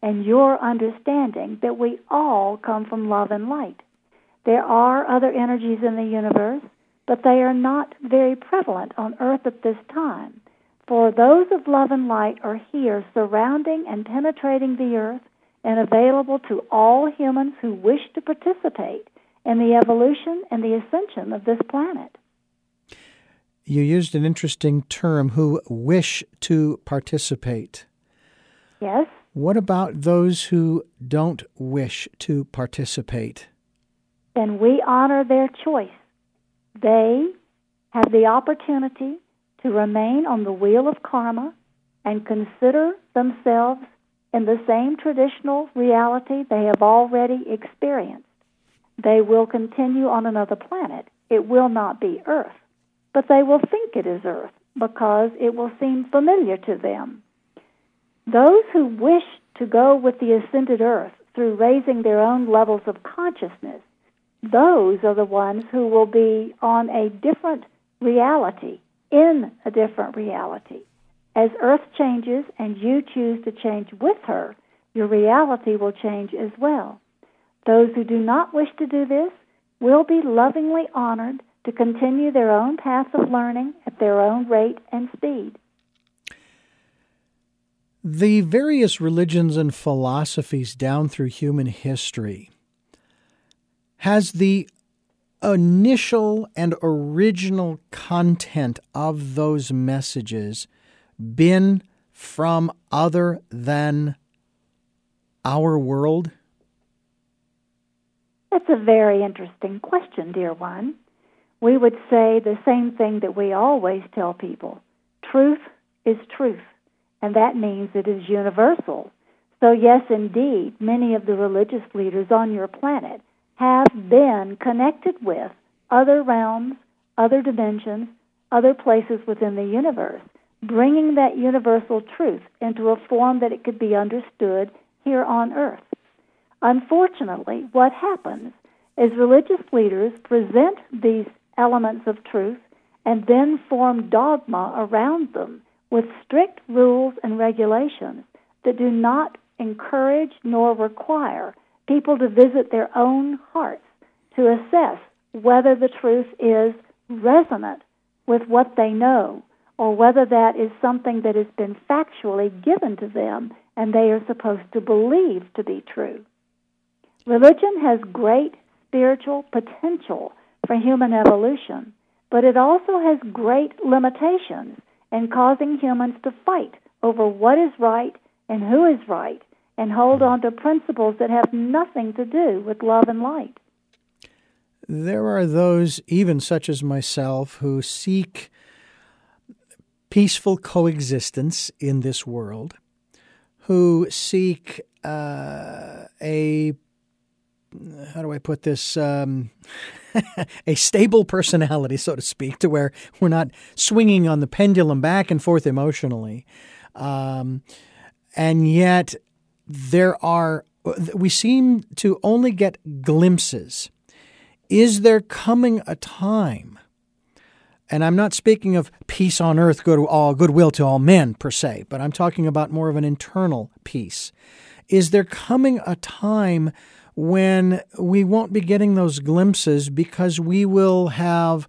and your understanding that we all come from love and light. There are other energies in the universe, but they are not very prevalent on Earth at this time. For those of love and light are here surrounding and penetrating the Earth and available to all humans who wish to participate in the evolution and the ascension of this planet. You used an interesting term, who wish to participate. Yes? What about those who don't wish to participate? Then we honor their choice. They have the opportunity to remain on the wheel of karma and consider themselves in the same traditional reality they have already experienced. They will continue on another planet. It will not be Earth, but they will think it is Earth because it will seem familiar to them. Those who wish to go with the ascended Earth through raising their own levels of consciousness, those are the ones who will be on a different reality, in a different reality. As Earth changes and you choose to change with her, your reality will change as well. Those who do not wish to do this will be lovingly honored to continue their own path of learning at their own rate and speed. The various religions and philosophies down through human history, has the initial and original content of those messages been from other than our world? That's a very interesting question, dear one. We would say the same thing that we always tell people. Truth is truth, and that means it is universal. So yes, indeed, many of the religious leaders on your planet have been connected with other realms, other dimensions, other places within the universe, bringing that universal truth into a form that it could be understood here on Earth. Unfortunately, what happens is religious leaders present these elements of truth and then form dogma around them with strict rules and regulations that do not encourage nor require people to visit their own hearts to assess whether the truth is resonant with what they know or whether that is something that has been factually given to them and they are supposed to believe to be true. Religion has great spiritual potential for human evolution, but it also has great limitations in causing humans to fight over what is right and who is right and hold on to principles that have nothing to do with love and light. There are those, even such as myself, who seek peaceful coexistence in this world, who seek how do I put this, a stable personality, so to speak, to where we're not swinging on the pendulum back and forth emotionally. And yet we seem to only get glimpses. Is there coming a time, and I'm not speaking of peace on earth, goodwill to all men per se, but I'm talking about more of an internal peace. Is there coming a time when we won't be getting those glimpses because we will have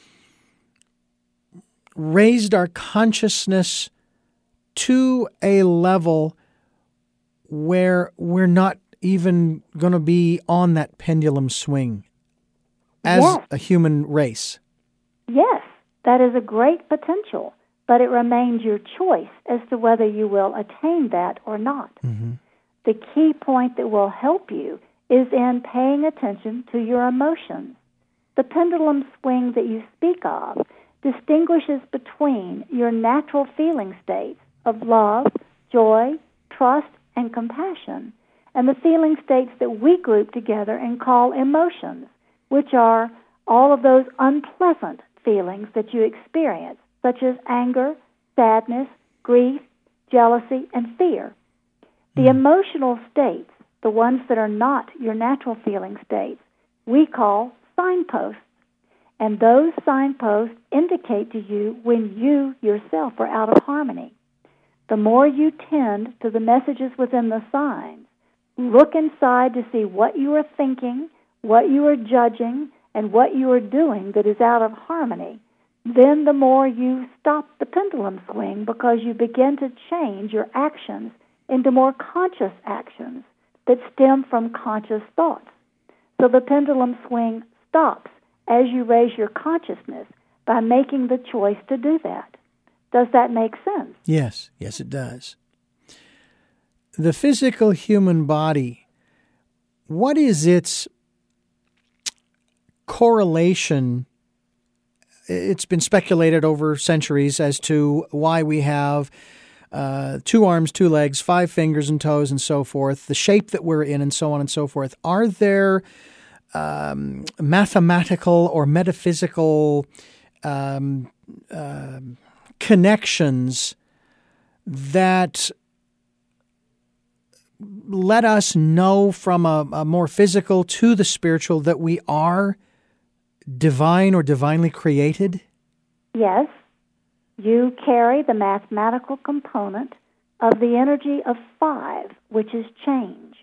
raised our consciousness to a level where we're not even going to be on that pendulum swing as a human race? Yes, that is a great potential, but it remains your choice as to whether you will attain that or not. Mm-hmm. The key point that will help you is in paying attention to your emotions. The pendulum swing that you speak of distinguishes between your natural feeling states of love, joy, trust, and compassion, and the feeling states that we group together and call emotions, which are all of those unpleasant feelings that you experience, such as anger, sadness, grief, jealousy, and fear. The emotional states, the ones that are not your natural feeling states, we call signposts. And those signposts indicate to you when you yourself are out of harmony. the more you tend to the messages within the signs, look inside to see what you are thinking, what you are judging, and what you are doing that is out of harmony, then the more you stop the pendulum swing, because you begin to change your actions into more conscious actions that stem from conscious thoughts. So the pendulum swing stops as you raise your consciousness by making the choice to do that. Does that make sense? Yes, it does. The physical human body, what is its correlation? It's been speculated over centuries as to why we have 2 arms, 2 legs, 5 fingers and toes and so forth, the shape that we're in and so on and so forth. Are there mathematical or metaphysical connections that let us know from a more physical to the spiritual that we are divine or divinely created? Yes. You carry the mathematical component of the energy of 5, which is change.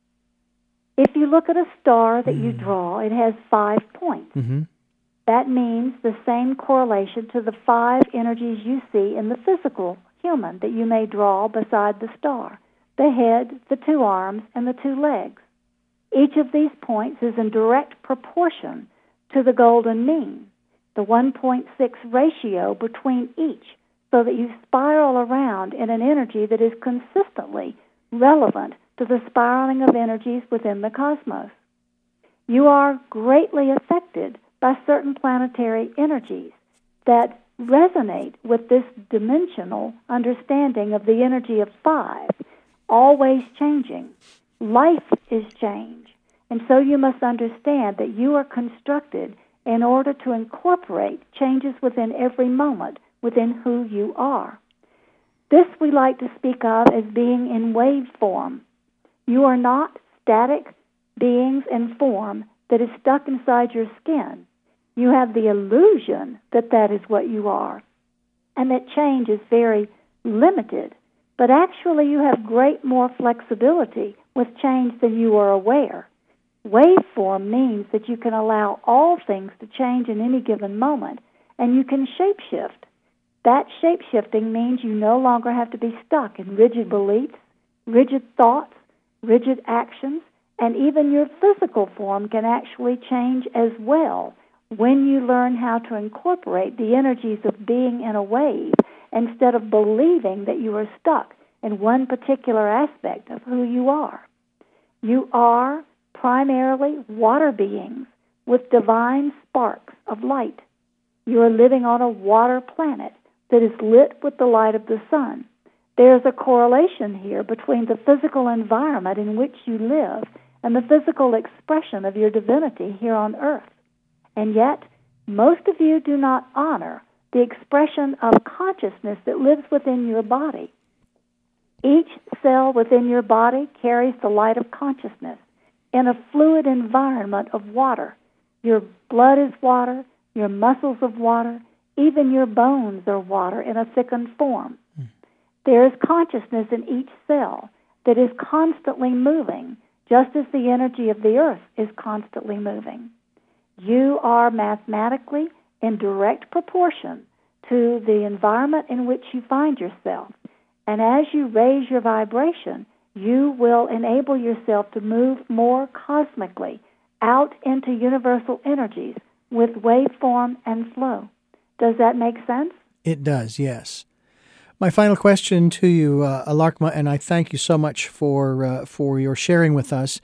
If you look at a star that you draw, it has 5 points. Mm-hmm. That means the same correlation to the 5 energies you see in the physical human that you may draw beside the star: the head, the 2 arms, and the 2 legs. Each of these points is in direct proportion to the golden mean, the 1.6 ratio between each, so that you spiral around in an energy that is consistently relevant to the spiraling of energies within the cosmos. You are greatly affected by certain planetary energies that resonate with this dimensional understanding of the energy of 5, always changing. Life is change. And so you must understand that you are constructed in order to incorporate changes within every moment within who you are. This we like to speak of as being in wave form. You are not static beings in form that is stuck inside your skin. You have the illusion that that is what you are, and that change is very limited. But actually you have great more flexibility with change than you are aware. Waveform means that you can allow all things to change in any given moment, and you can shapeshift. That shapeshifting means you no longer have to be stuck in rigid beliefs, rigid thoughts, rigid actions, and even your physical form can actually change as well when you learn how to incorporate the energies of being in a wave instead of believing that you are stuck in one particular aspect of who you are. You are primarily water beings with divine sparks of light. You are living on a water planet that is lit with the light of the sun. There is a correlation here between the physical environment in which you live and the physical expression of your divinity here on earth. And yet, most of you do not honor the expression of consciousness that lives within your body. Each cell within your body carries the light of consciousness in a fluid environment of water. Your blood is water, your muscles of water, even your bones are water in a thickened form. There is consciousness in each cell that is constantly moving, just as the energy of the earth is constantly moving. You are mathematically in direct proportion to the environment in which you find yourself. And as you raise your vibration, you will enable yourself to move more cosmically out into universal energies with waveform and flow. Does that make sense? It does, yes. My final question to you, Alarkma, and I thank you so much for your sharing with us.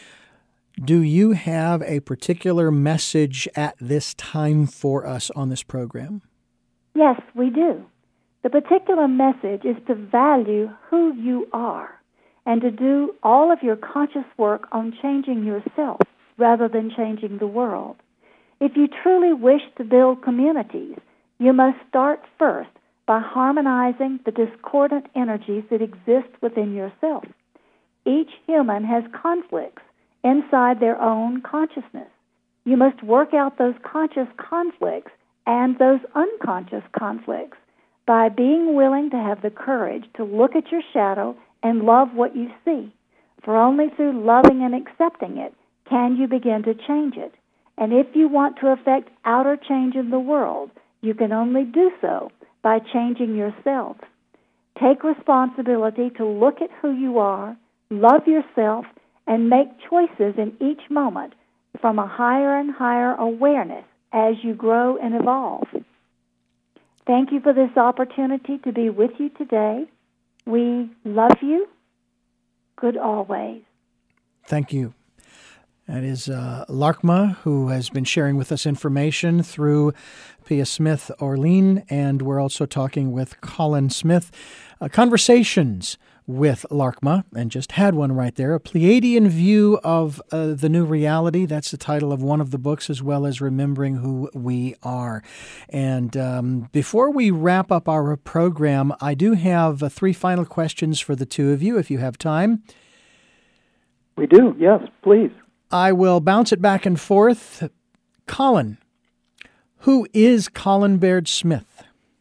Do you have a particular message at this time for us on this program? Yes, we do. The particular message is to value who you are and to do all of your conscious work on changing yourself rather than changing the world. If you truly wish to build communities, you must start first by harmonizing the discordant energies that exist within yourself. Each human has conflicts inside their own consciousness. You must work out those conscious conflicts and those unconscious conflicts by being willing to have the courage to look at your shadow and love what you see. For only through loving and accepting it can you begin to change it. And if you want to affect outer change in the world, you can only do so by changing yourself. Take responsibility to look at who you are, love yourself, and make choices in each moment from a higher and higher awareness as you grow and evolve. Thank you for this opportunity to be with you today. We love you. Good always. Thank you. That is Larkma, who has been sharing with us information through Pia Smith Orlean, and we're also talking with Colin Smith. Conversations with Larkma, and just had one right there, A Pleiadian View of the New Reality. That's the title of one of the books, as well as Remembering Who We Are. And before we wrap up our program, I do have 3 final questions for the two of you, if you have time. We do, yes, please. I will bounce it back and forth. Colin, who is Colin Baird Smith?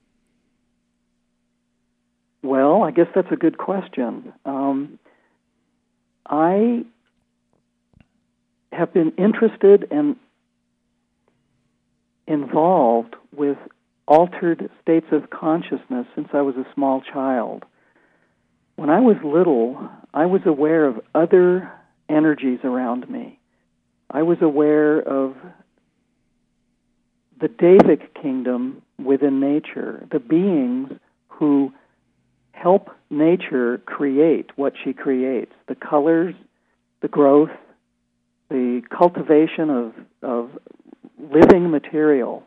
Well, I guess that's a good question. I have been interested and involved with altered states of consciousness since I was a small child. When I was little, I was aware of other energies around me. I was aware of the Devic kingdom within nature, the beings who help nature create what she creates, the colors, the growth, the cultivation of living material.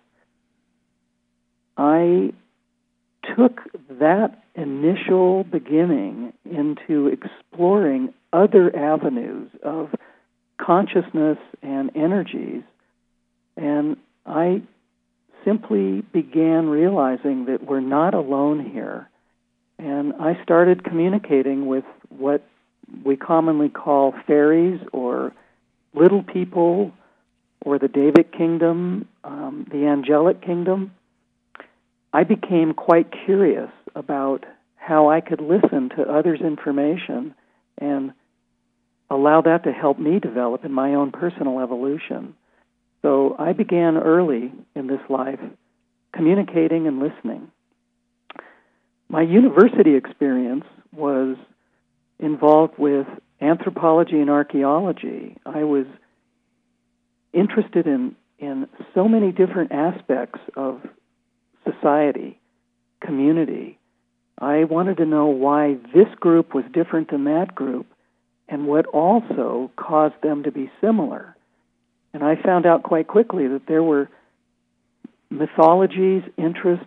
I took that initial beginning into exploring other avenues of consciousness and energies, and I simply began realizing that we're not alone here. And I started communicating with what we commonly call fairies or little people or the Devic kingdom, the angelic kingdom. I became quite curious about how I could listen to others' information and allow that to help me develop in my own personal evolution. So I began early in this life communicating and listening. My university experience was involved with anthropology and archaeology. I was interested in so many different aspects of society, community. I wanted to know why this group was different than that group and what also caused them to be similar. And I found out quite quickly that there were mythologies, interests,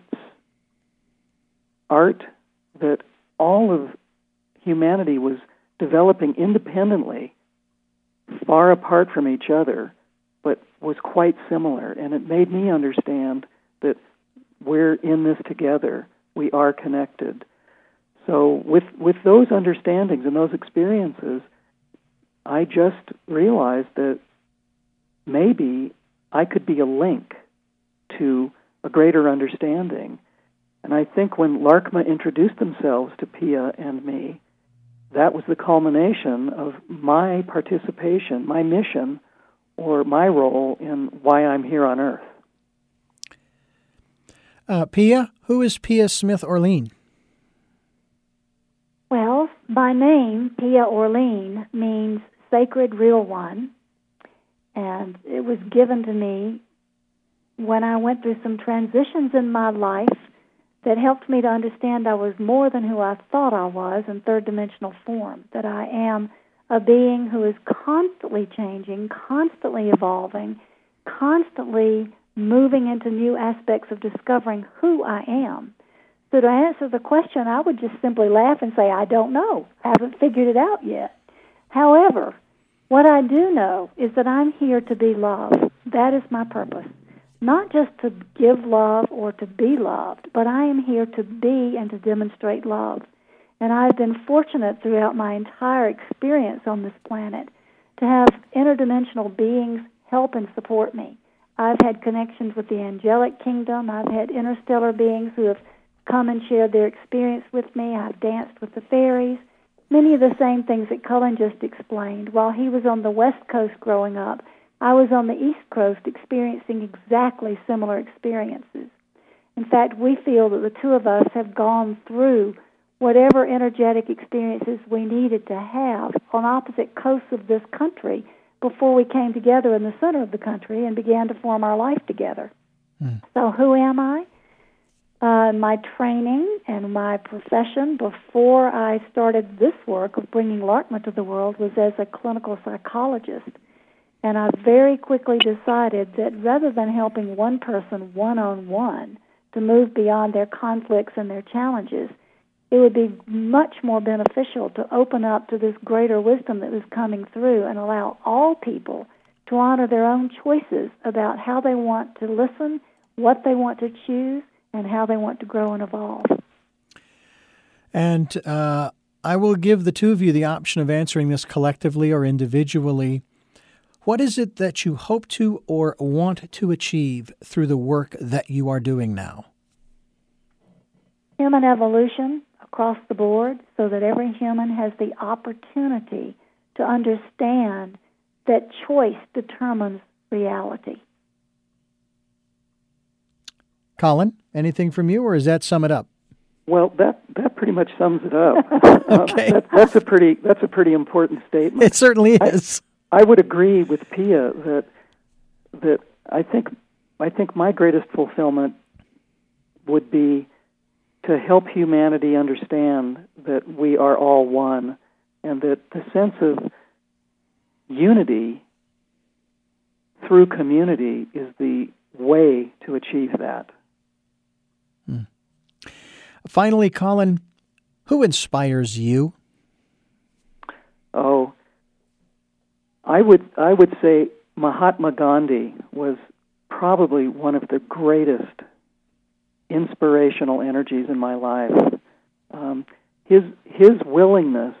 art, that all of humanity was developing independently, far apart from each other, but was quite similar. And it made me understand that we're in this together. We are connected. So with those understandings and those experiences, I just realized that maybe I could be a link to a greater understanding. And I think when Larkma introduced themselves to Pia and me, that was the culmination of my participation, my mission, or my role in why I'm here on Earth. Pia, who is Pia Smith Orlean? Well, my name, Pia Orlean, means Sacred Real One, and it was given to me when I went through some transitions in my life that helped me to understand I was more than who I thought I was in third-dimensional form, that I am a being who is constantly changing, constantly evolving, constantly moving into new aspects of discovering who I am. So to answer the question, I would just simply laugh and say, I don't know. I haven't figured it out yet. However, what I do know is that I'm here to be loved. That is my purpose. Not just to give love or to be loved, but I am here to be and to demonstrate love. And I've been fortunate throughout my entire experience on this planet to have interdimensional beings help and support me. I've had connections with the angelic kingdom. I've had interstellar beings who have come and shared their experience with me. I've danced with the fairies. Many of the same things that Cullen just explained. While he was on the West Coast growing up, I was on the East Coast experiencing exactly similar experiences. In fact, we feel that the two of us have gone through whatever energetic experiences we needed to have on opposite coasts of this country before we came together in the center of the country and began to form our life together. So who am I? My training and my profession before I started this work of bringing Larkma to the world was as a clinical psychologist. And I very quickly decided that rather than helping one person one-on-one to move beyond their conflicts and their challenges, it would be much more beneficial to open up to this greater wisdom that was coming through and allow all people to honor their own choices about how they want to listen, what they want to choose, and how they want to grow and evolve. And I will give the two of you the option of answering this collectively or individually. What is it that you hope to or want to achieve through the work that you are doing now? Human evolution across the board so that every human has the opportunity to understand that choice determines reality. Colin, anything from you, or does that sum it up? Well, that pretty much sums it up. Okay. That's a pretty important statement. It certainly is. I would agree with Pia that I think my greatest fulfillment would be to help humanity understand that we are all one, and that the sense of unity through community is the way to achieve that. Finally, Colin, who inspires you? Oh, I would say Mahatma Gandhi was probably one of the greatest inspirational energies in my life. His willingness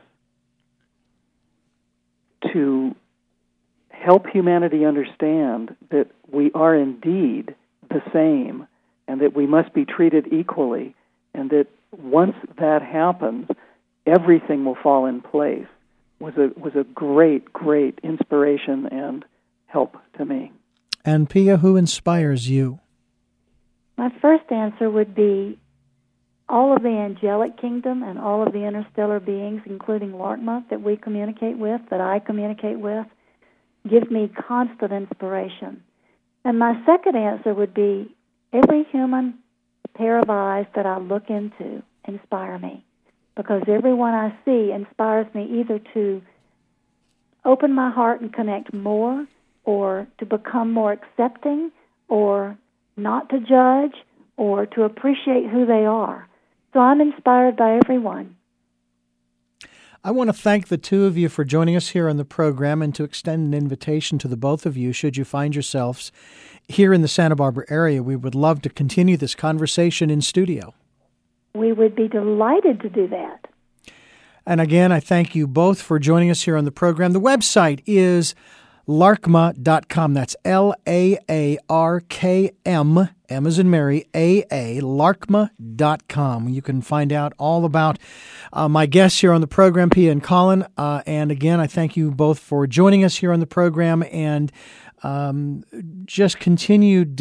to help humanity understand that we are indeed the same and that we must be treated equally, and that once that happens, everything will fall in place, was a great inspiration and help to me. And Pia, who inspires you? My first answer would be all of the angelic kingdom and all of the interstellar beings, including Larkma, that we communicate with, that I communicate with, give me constant inspiration. And my second answer would be every human pair of eyes that I look into inspire me, because everyone I see inspires me either to open my heart and connect more, or to become more accepting, or not to judge, or to appreciate who they are. So I'm inspired by everyone. I want to thank the two of you for joining us here on the program, and to extend an invitation to the both of you, should you find yourselves here in the Santa Barbara area. We would love to continue this conversation in studio. We would be delighted to do that. And again, I thank you both for joining us here on the program. The website is larkma.com. That's L-A-A-R-K-M, M as in Mary, A-A, larkma.com. You can find out all about my guests here on the program, Pia and Colin. And again, I thank you both for joining us here on the program, and just continued,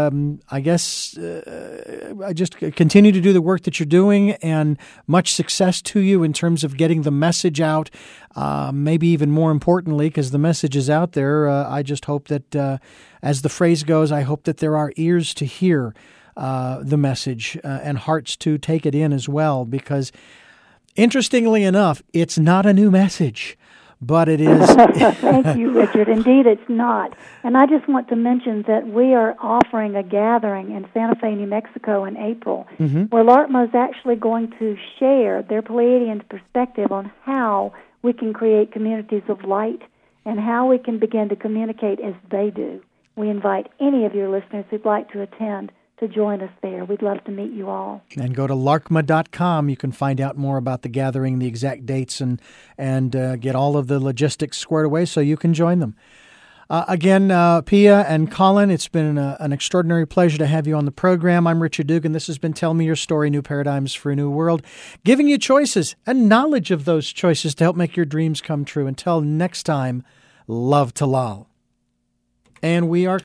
just continue to do the work that you're doing, and much success to you in terms of getting the message out. Maybe even more importantly, because the message is out there, I just hope that, as the phrase goes, I hope that there are ears to hear the message and hearts to take it in as well, because interestingly enough, it's not a new message. But it is. Thank you, Richard. Indeed, it's not. And I just want to mention that we are offering a gathering in Santa Fe, New Mexico in April, where Larkma is actually going to share their Pleiadian perspective on how we can create communities of light and how we can begin to communicate as they do. We invite any of your listeners who'd like to attend to join us there. We'd love to meet you all. And go to larkma.com. You can find out more about the gathering, the exact dates, and get all of the logistics squared away so you can join them. Again, Pia and Colin, it's been an extraordinary pleasure to have you on the program. I'm Richard Dugan. This has been Tell Me Your Story, New Paradigms for a New World, giving you choices and knowledge of those choices to help make your dreams come true. Until next time, love to Lal. And we are